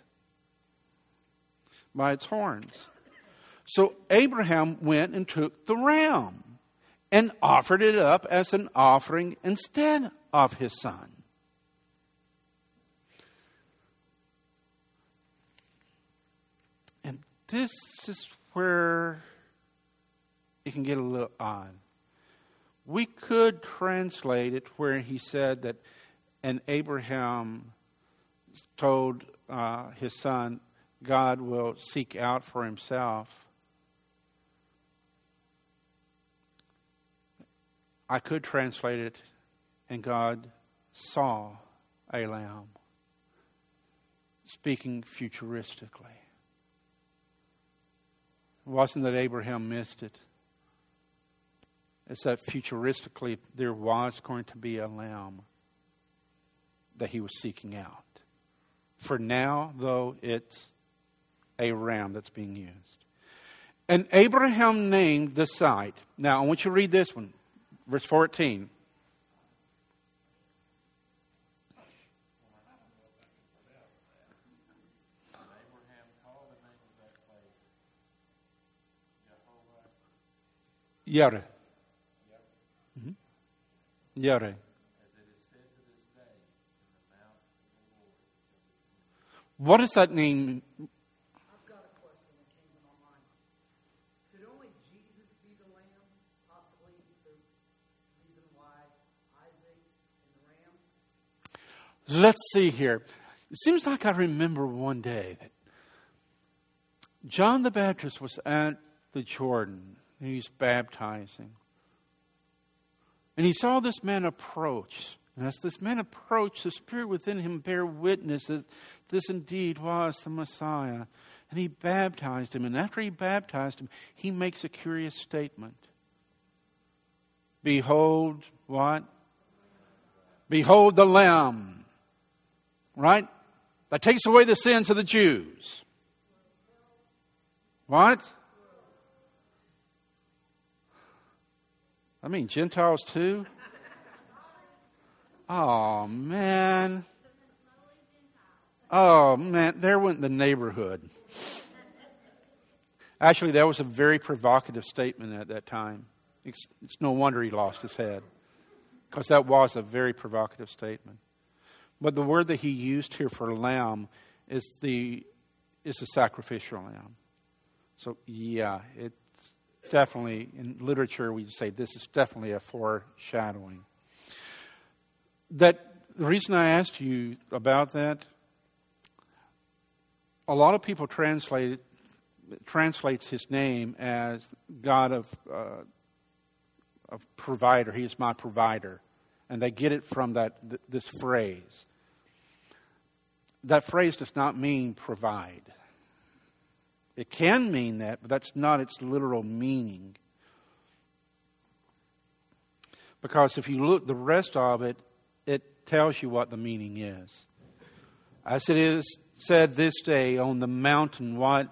by its horns. So Abraham went and took the ram and offered it up as an offering instead of his son. And this is where it can get a little odd. We could translate it where he said that, and Abraham told his son, God will seek out for himself I could translate it, and God saw a lamb, speaking futuristically. It wasn't that Abraham missed it. It's that futuristically there was going to be a lamb that he was seeking out. For now, though, it's a ram that's being used. And Abraham named the site. Now, I want you to read this one. Verse 14. Yare. Yare. What does that mean? I've got a question that came to my mind. Could only Jesus be the lamb? Possibly the reason why Isaac and the ram? Let's see here. It seems like I remember one day that John the Baptist was at the Jordan. He's baptizing. And he saw this man approach. And as this man approached, the Spirit within him bare witness that this indeed was the Messiah. And he baptized him. And after he baptized him, he makes a curious statement. Behold, what? Behold the Lamb. Right? That takes away the sins of the Jews. What? I mean, Gentiles too? Oh, man. Oh, man. There went the neighborhood. Actually, that was a very provocative statement at that time. It's no wonder he lost his head. Because that was a very provocative statement. But the word that he used here for lamb is the sacrificial lamb. So, yeah, it's definitely, in literature, we say this is definitely a foreshadowing. The reason I asked you about that, a lot of people translates his name as God of provider. He is my provider. And they get it from this phrase. That phrase does not mean provide. It can mean that, but that's not its literal meaning. Because if you look the rest of it, it tells you what the meaning is. As it is said this day on the mountain, what?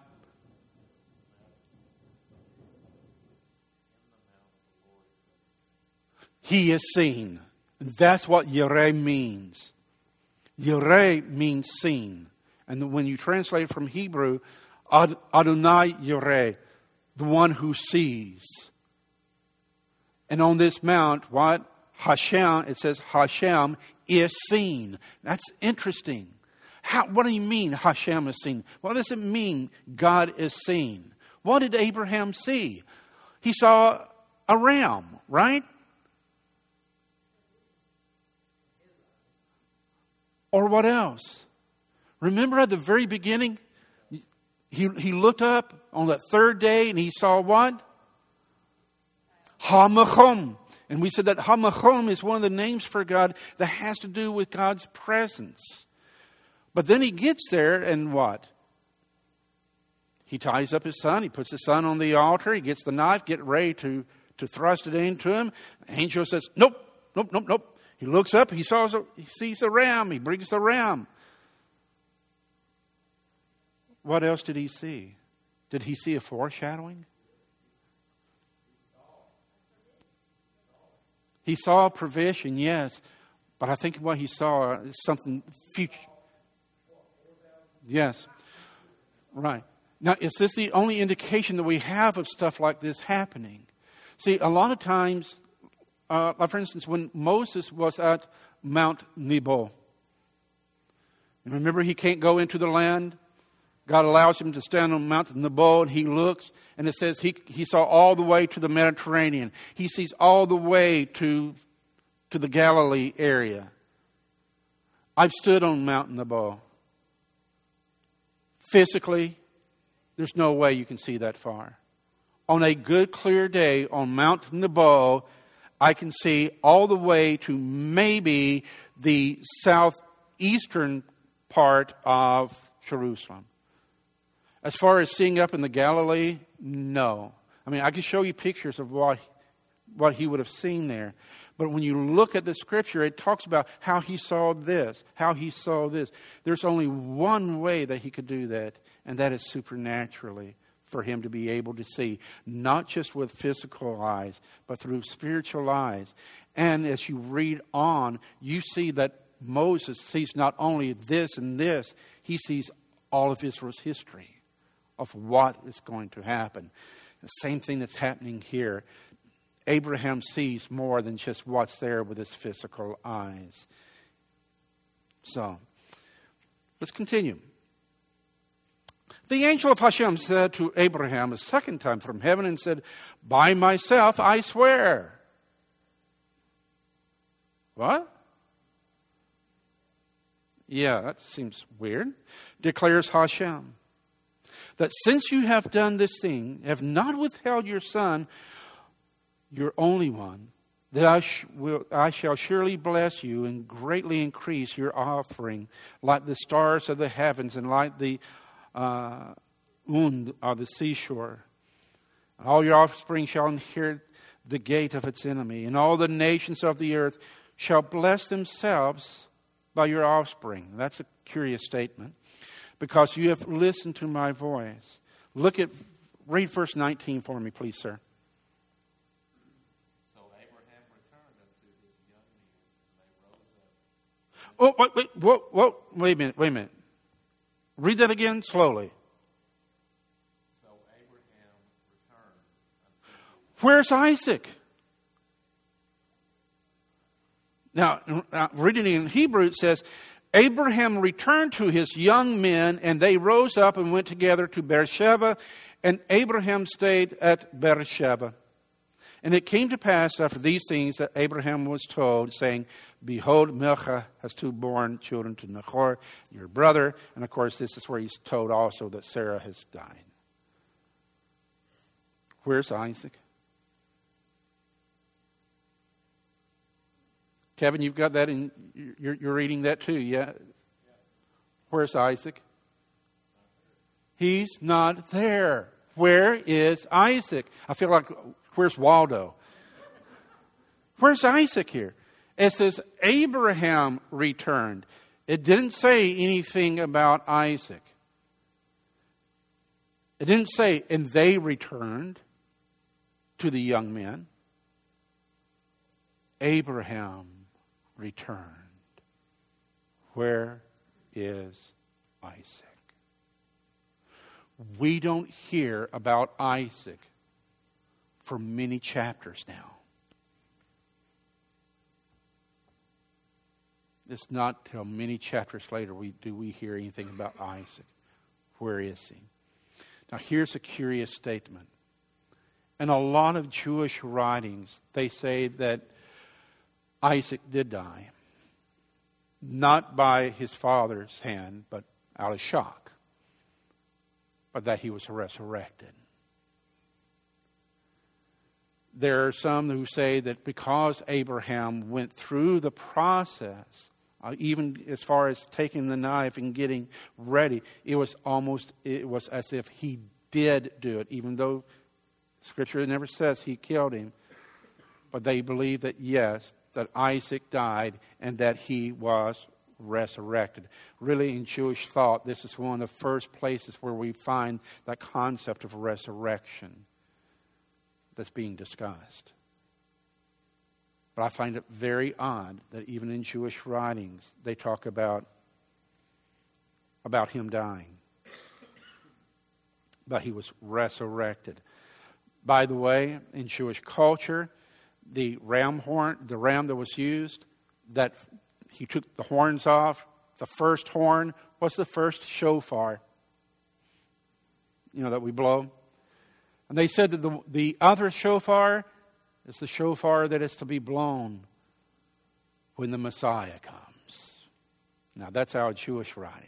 He is seen. And that's what Yireh means. Yireh means seen. And when you translate from Hebrew, Adonai Yireh, the one who sees. And on this mount, what? Hashem, it says Hashem is seen. That's interesting. What do you mean Hashem is seen? What does it mean God is seen? What did Abraham see? He saw a ram, right? Or what else? Remember at the very beginning, he looked up on that third day and he saw what? Ha-Machom. And we said that Ha-Machom is one of the names for God that has to do with God's presence. But then he gets there and what? He ties up his son. He puts his son on the altar. He gets the knife, get ready to thrust it into him. The angel says, nope. He looks up. He sees a ram. He brings the ram. What else did he see? Did he see a foreshadowing? He saw a provision, yes. But I think what he saw is something future. Yes. Right. Now, is this the only indication that we have of stuff like this happening? See, a lot of times, like for instance, when Moses was at Mount Nebo, remember he can't go into the land? God allows him to stand on Mount Nebo, and he looks, and it says he saw all the way to the Mediterranean. He sees all the way to the Galilee area. I've stood on Mount Nebo. Physically, there's no way you can see that far. On a good, clear day on Mount Nebo, I can see all the way to maybe the southeastern part of Jerusalem. As far as seeing up in the Galilee, no. I mean, I can show you pictures of what he would have seen there. But when you look at the Scripture, it talks about how he saw this, how he saw this. There's only one way that he could do that, and that is supernaturally, for him to be able to see, not just with physical eyes, but through spiritual eyes. And as you read on, you see that Moses sees not only this and this, he sees all of Israel's history of what is going to happen. The same thing that's happening here. Abraham sees more than just what's there with his physical eyes. So, let's continue. The angel of Hashem said to Abraham a second time from heaven and said, "By myself I swear." What? Yeah, that seems weird. Declares Hashem, that since you have done this thing, have not withheld your son, your only one, that I shall surely bless you and greatly increase your offering, like the stars of the heavens and like the of the seashore. All your offspring shall inherit the gate of its enemy, and all the nations of the earth shall bless themselves by your offspring. That's a curious statement, because you have listened to my voice. Read verse 19 for me, please, sir. So Abraham returned unto his young men, and they rose up. Wait a minute. Read that again slowly. So Abraham returned unto his. Where's Isaac? Now, reading in Hebrew, it says, Abraham returned to his young men, and they rose up and went together to Beersheba, and Abraham stayed at Beersheba. And it came to pass after these things that Abraham was told, saying, Behold, Milcah has two born children to Nahor, your brother. And of course, this is where he's told also that Sarah has died. Where's Isaac? Kevin, you've got that in, you're reading that too, yeah? Where's Isaac? He's not there. Where is Isaac? I feel like, where's Waldo? Where's Isaac here? It says Abraham returned. It didn't say anything about Isaac. It didn't say, and they returned to the young men. Abraham returned. Where is Isaac? We don't hear about Isaac for many chapters now. It's not till many chapters later we hear anything about Isaac. Where is he? Now here's a curious statement. In a lot of Jewish writings, they say that Isaac did die. Not by his father's hand, but out of shock. But that he was resurrected. There are some who say that because Abraham went through the process, even as far as taking the knife and getting ready, it was as if he did do it, even though Scripture never says he killed him. But they believe that yes, that Isaac died and that he was resurrected. Really, in Jewish thought, this is one of the first places where we find that concept of resurrection that's being discussed. But I find it very odd that even in Jewish writings, they talk about him dying. But he was resurrected. By the way, in Jewish culture, the ram that was used, that he took the horns off, the first horn was the first shofar, that we blow. And they said that the other shofar is the shofar that is to be blown when the Messiah comes. Now that's our Jewish writings.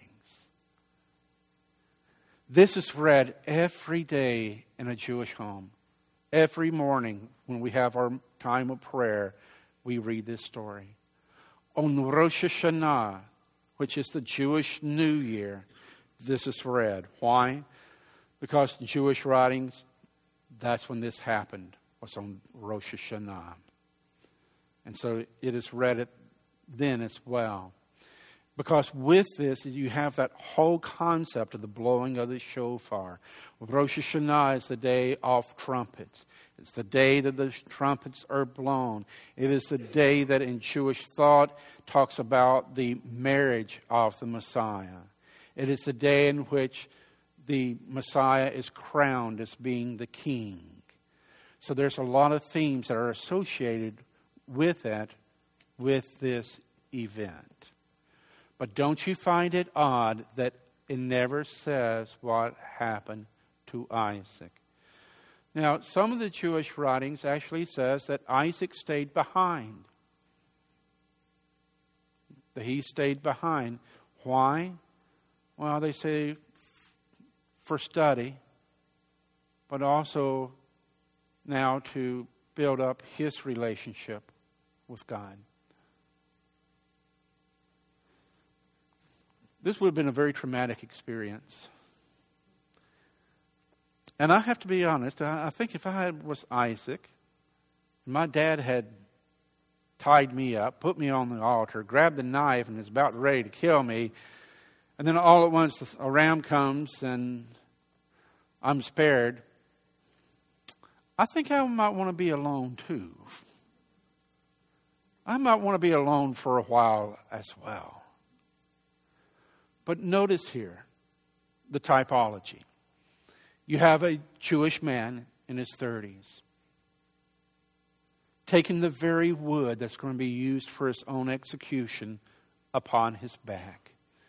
This is read every day in a Jewish home. every morning when we have our time of prayer, we read this story. On Rosh Hashanah, which is the Jewish New Year, this is read. Why? Because in Jewish writings, that's when this happened, was on Rosh Hashanah. And so it is read then as well. Because with this, you have that whole concept of the blowing of the shofar. Rosh Hashanah is the day of trumpets. It's the day that the trumpets are blown. It is the day that in Jewish thought talks about the marriage of the Messiah. It is the day in which the Messiah is crowned as being the king. So there's a lot of themes that are associated with that, with this event. But don't you find it odd that it never says what happened to Isaac? Now, some of the Jewish writings actually says that Isaac stayed behind. That he stayed behind. Why? Well, they say for study, but also now to build up his relationship with God. This would have been a very traumatic experience. And I have to be honest, I think if I was Isaac, my dad had tied me up, put me on the altar, grabbed the knife and is about ready to kill me, and then all at once a ram comes and I'm spared, I think I might want to be alone too. I might want to be alone for a while as well. But notice here the typology. You have a Jewish man in his 30s taking the very wood that's going to be used for his own execution upon his back.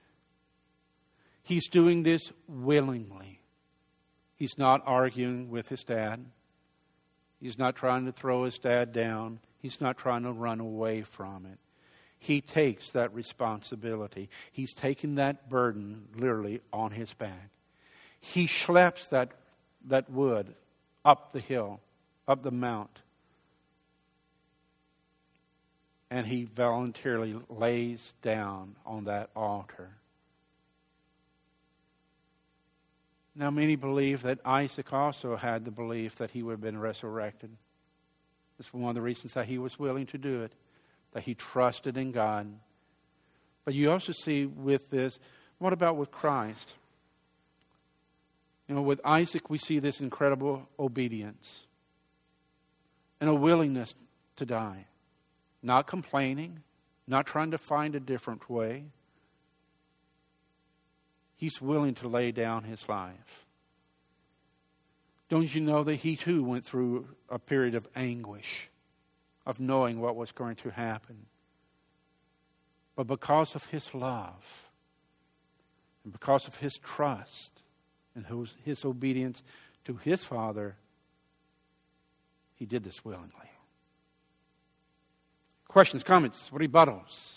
He's doing this willingly. He's not arguing with his dad. He's not trying to throw his dad down. He's not trying to run away from it. He takes that responsibility. He's taken that burden literally on his back. He schleps that wood up the hill, up the mount. And he voluntarily lays down on that altar. Now, many believe that Isaac also had the belief that he would have been resurrected. This was one of the reasons that he was willing to do it, that he trusted in God. But you also see with this, what about with Christ? You know, with Isaac, we see this incredible obedience and a willingness to die. Not complaining, not trying to find a different way. He's willing to lay down his life. Don't you know that he too went through a period of anguish, of knowing what was going to happen? But because of his love, and because of his trust, and his obedience to his Father, he did this willingly. Questions, comments, rebuttals?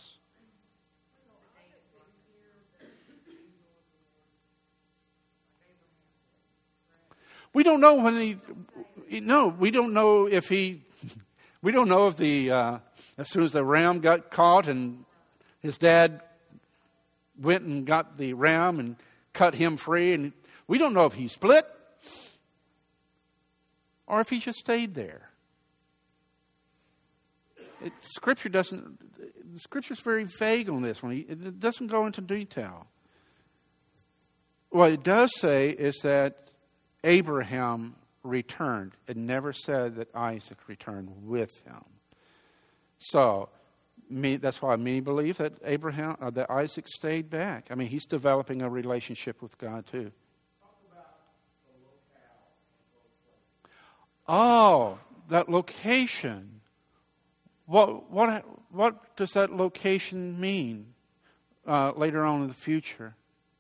We don't know when we don't know if we don't know if as soon as the ram got caught and his dad went and got the ram and cut him free, and we don't know if he split or if he just stayed there. The Scripture's very vague on this one. It doesn't go into detail. What it does say is that Abraham returned. It never said that Isaac returned with him. So, that's why many believe that that Isaac stayed back. I mean, he's developing a relationship with God too. Talk about the locale. Oh, that location. What does that location mean later on in the future?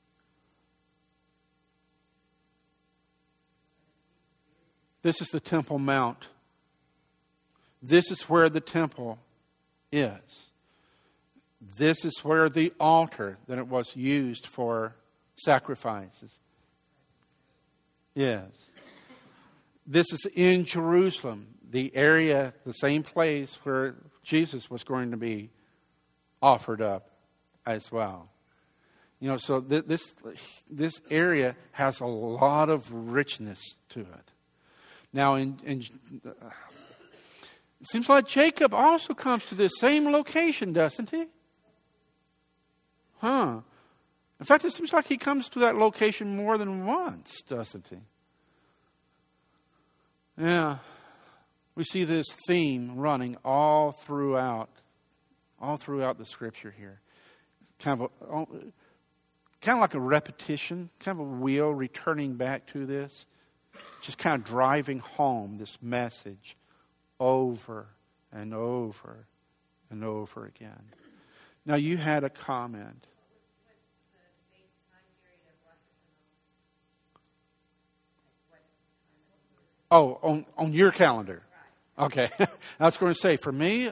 This is the Temple Mount. This is where the temple is. This is where the altar that it was used for sacrifices. Yes. This is in Jerusalem, the area, the same place where Jesus was going to be offered up as well. You know, so this area has a lot of richness to it. Now, it seems like Jacob also comes to this same location, doesn't he? In fact, it seems like he comes to that location more than once, doesn't he? Yeah. We see this theme running all throughout the Scripture here. Kind of like a repetition, kind of a wheel returning back to this. Just kind of driving home this message over and over and over again. Now, you had a comment. Oh, on your calendar. Okay. I was going to say, for me,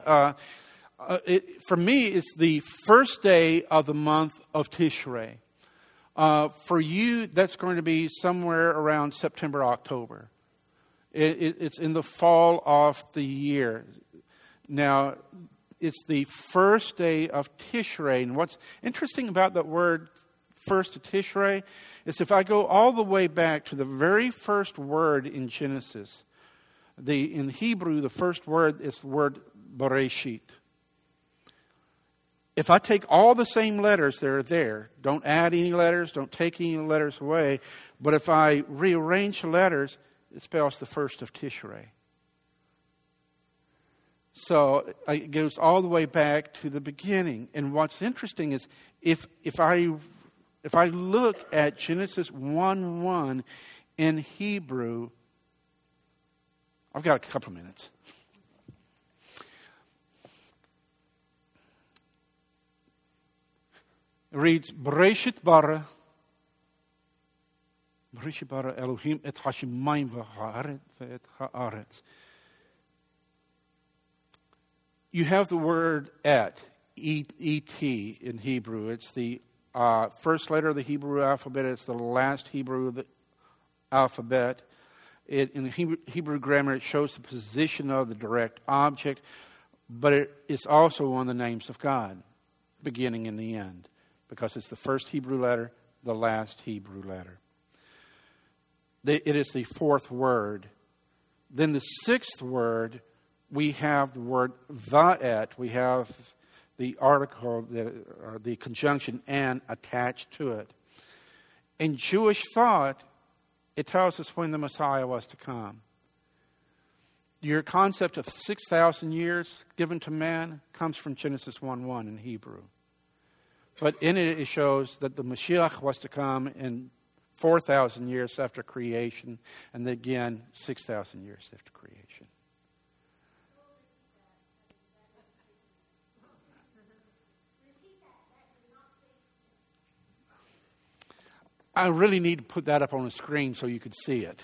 it's the first day of the month of Tishrei. For you, that's going to be somewhere around September, October. It's in the fall of the year. Now, it's the first day of Tishrei. And what's interesting about that word, first of Tishrei, is if I go all the way back to the very first word in Genesis, in Hebrew, the first word is the word Bereshit. If I take all the same letters that are there, don't add any letters, don't take any letters away, but if I rearrange the letters, it spells the first of Tishrei. So it goes all the way back to the beginning. And what's interesting is if I look at Genesis 1:1 in Hebrew, I've got a couple of minutes. It reads, Bereshit bara Elohim et hashemayim v'et haaretz. You have the word E-T in Hebrew. It's the first letter of the Hebrew alphabet. It's the last Hebrew of the alphabet. In the Hebrew grammar, it shows the position of the direct object, but it's also one of the names of God, beginning and the end, because it's the first Hebrew letter, the last Hebrew letter. It is the fourth word. Then the sixth word, we have the word va'et. We have the article, the conjunction and attached to it. In Jewish thought, it tells us when the Messiah was to come. Your concept of 6,000 years given to man comes from Genesis 1:1 in Hebrew. But in it, it shows that the Mashiach was to come in 4,000 years after creation, and again, 6,000 years after creation. I really need to put that up on the screen so you could see it.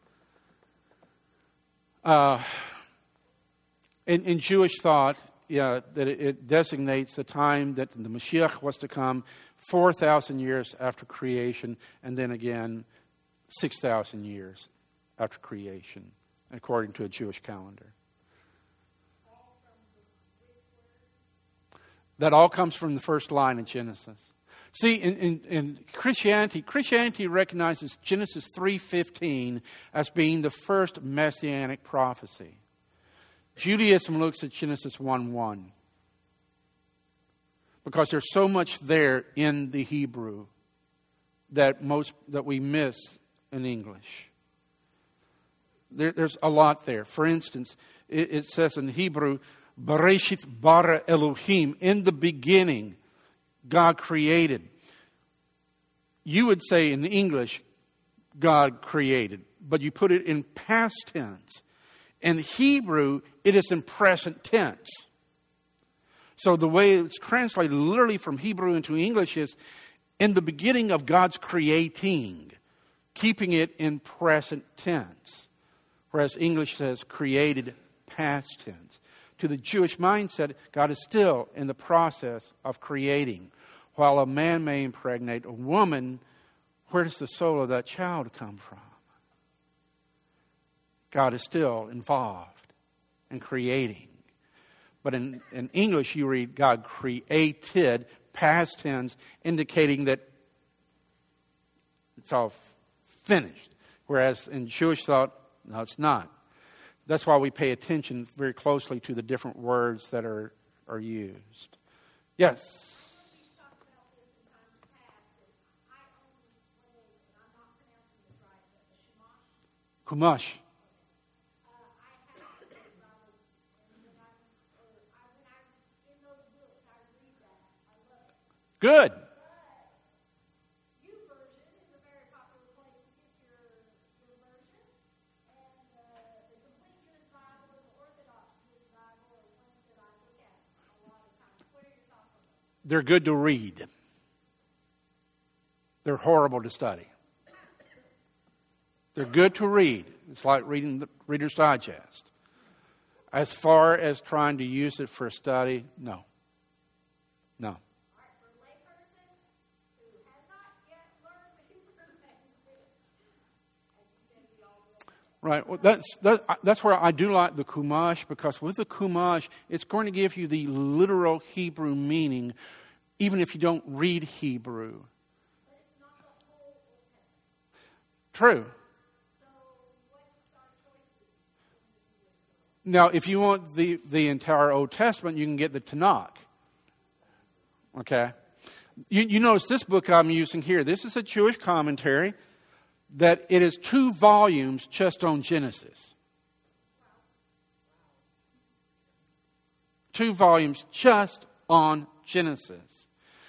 In Jewish thought, that it designates the time that the Mashiach was to come 4,000 years after creation, and then again 6,000 years after creation, according to a Jewish calendar. That all comes from the first line of Genesis. See, in Christianity recognizes Genesis 3:15 as being the first messianic prophecy. Judaism looks at Genesis 1:1 because there's so much there in the Hebrew that we miss in English. There's a lot there. For instance, it says in Hebrew, Bereshit bara Elohim, in the beginning, God created. You would say in English, God created, but you put it in past tense. In Hebrew, it is in present tense. So the way it's translated literally from Hebrew into English is in the beginning of God's creating, keeping it in present tense. Whereas English says created past tense. To the Jewish mindset, God is still in the process of creating. While a man may impregnate a woman, where does the soul of that child come from? God is still involved in creating. But in English, you read God created, past tense, indicating that it's all finished. Whereas in Jewish thought, no, it's not. That's why we pay attention very closely to the different words that are used. Yes? You've talked about this in times past, that I own one of those, and I'm not pronouncing this right, but the Shamash. Kumash. I have those Bibles, and when I'm in those books, I read that. I love it. Good. YouVersion is a very popular place to get your version, and the Complete Jewish Bible and the Orthodox Jewish Bible are ones that I look at a lot of times. What are your thoughts on those? They're good to read. They're horrible to study. They're good to read. It's like reading the Reader's Digest. As far as trying to use it for a study, no. No. All right, for a layperson who has not yet learned the Hebrew language, as you said, we all will. Right. Well, that's where I do like the Chumash, because with the Chumash, it's going to give you the literal Hebrew meaning, even if you don't read Hebrew. But it's not the whole Old Testament. True. So what's our choices? Now, if you want the entire Old Testament, you can get the Tanakh. Okay? You notice this book I'm using here. This is a Jewish commentary that it is 2 volumes just on Genesis. 2 volumes just on Genesis.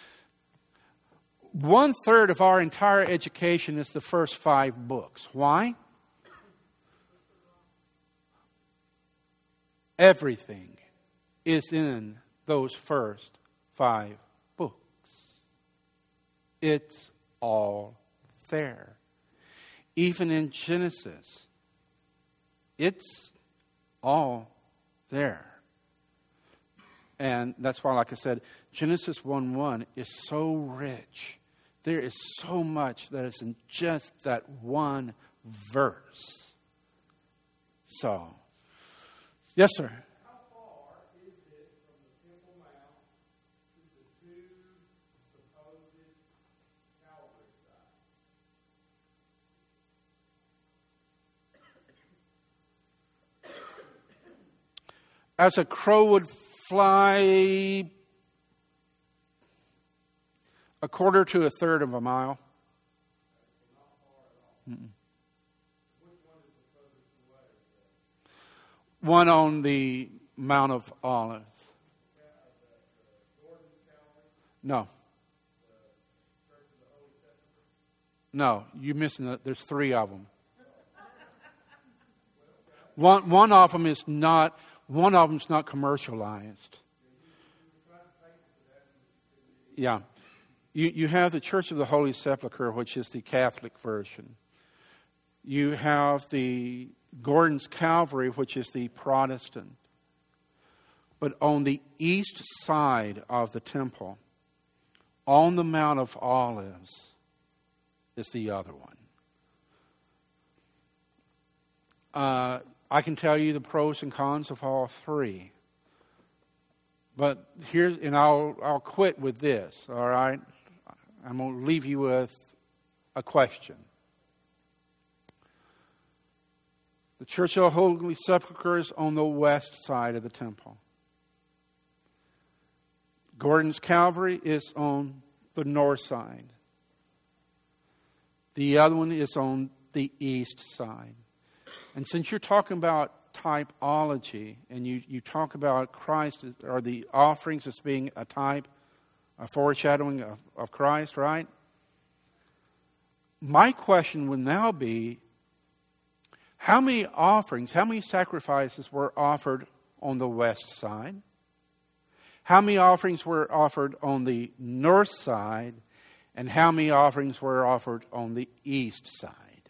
1/3 of our entire education is the first 5 books. Why? Everything is in those first 5 books. It's all there. Even in Genesis, it's all there. And that's why, like I said, Genesis 1:1 is so rich. There is so much that is in just that one verse. So, yes, sir. How far is it from the Temple Mount to the 2 supposed Calvary sites? As a crow would fly, 1/4 to 1/3 of a mile. Mm-mm. One on the Mount of Olives. No. No, you're missing it. There's 3 of them. One of them is not. One of them's not commercialized. Yeah. You have the Church of the Holy Sepulchre, which is the Catholic version. You have the Gordon's Calvary, which is the Protestant. But on the east side of the temple, on the Mount of Olives, is the other one. I can tell you the pros and cons of all 3. But here's, and I'll quit with this, all right? I'm going to leave you with a question. The Church of the Holy Sepulchre is on the west side of the temple. Gordon's Calvary is on the north side. The other one is on the east side. And since you're talking about typology, and you talk about Christ, or the offerings as being a type, a foreshadowing of Christ, right? My question would now be, how many offerings, how many sacrifices were offered on the west side? How many offerings were offered on the north side? And how many offerings were offered on the east side?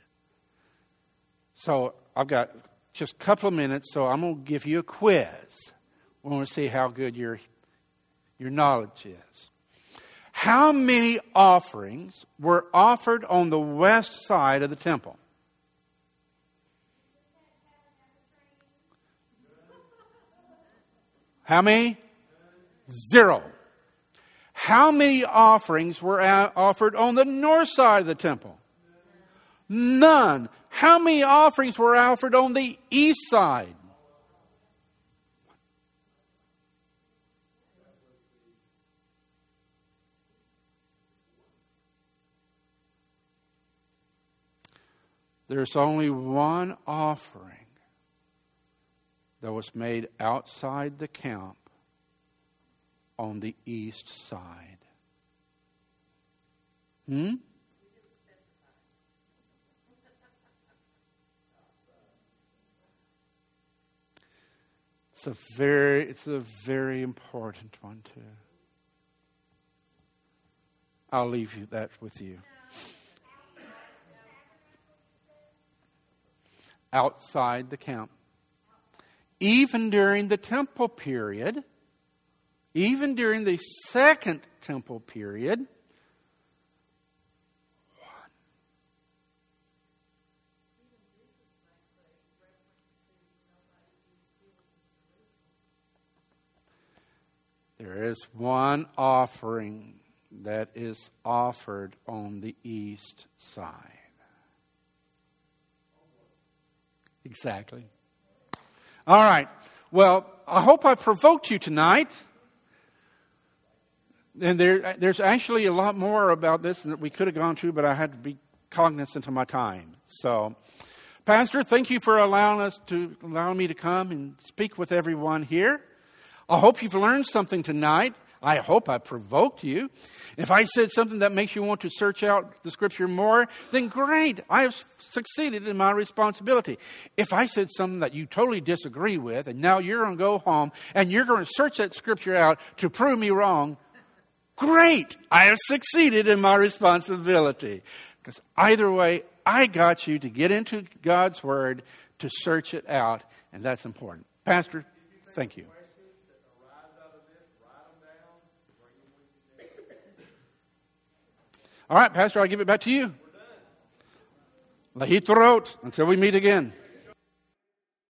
So I've got just a couple of minutes, so I'm going to give you a quiz. We want to see how good your knowledge is. How many offerings were offered on the west side of the temple? How many? 0. How many offerings were offered on the north side of the temple? None. How many offerings were offered on the east side? There's only one offering that was made outside the camp on the east side. It's a very important one too. I'll leave that with you. Outside the camp. Even during the temple period, even during the second temple period, there is one offering that is offered on the east side. Exactly. All right. Well, I hope I provoked you tonight. And there's actually a lot more about this that we could have gone to, but I had to be cognizant of my time. So, Pastor, thank you for allowing me to come and speak with everyone here. I hope you've learned something tonight. I hope I provoked you. If I said something that makes you want to search out the Scripture more, then great. I have succeeded in my responsibility. If I said something that you totally disagree with, and now you're going to go home and you're going to search that Scripture out to prove me wrong, great. I have succeeded in my responsibility. Because either way, I got you to get into God's Word to search it out, and that's important. Pastor, thank you. All right, Pastor, I'll give it back to you. Lahit Rot, until we meet again.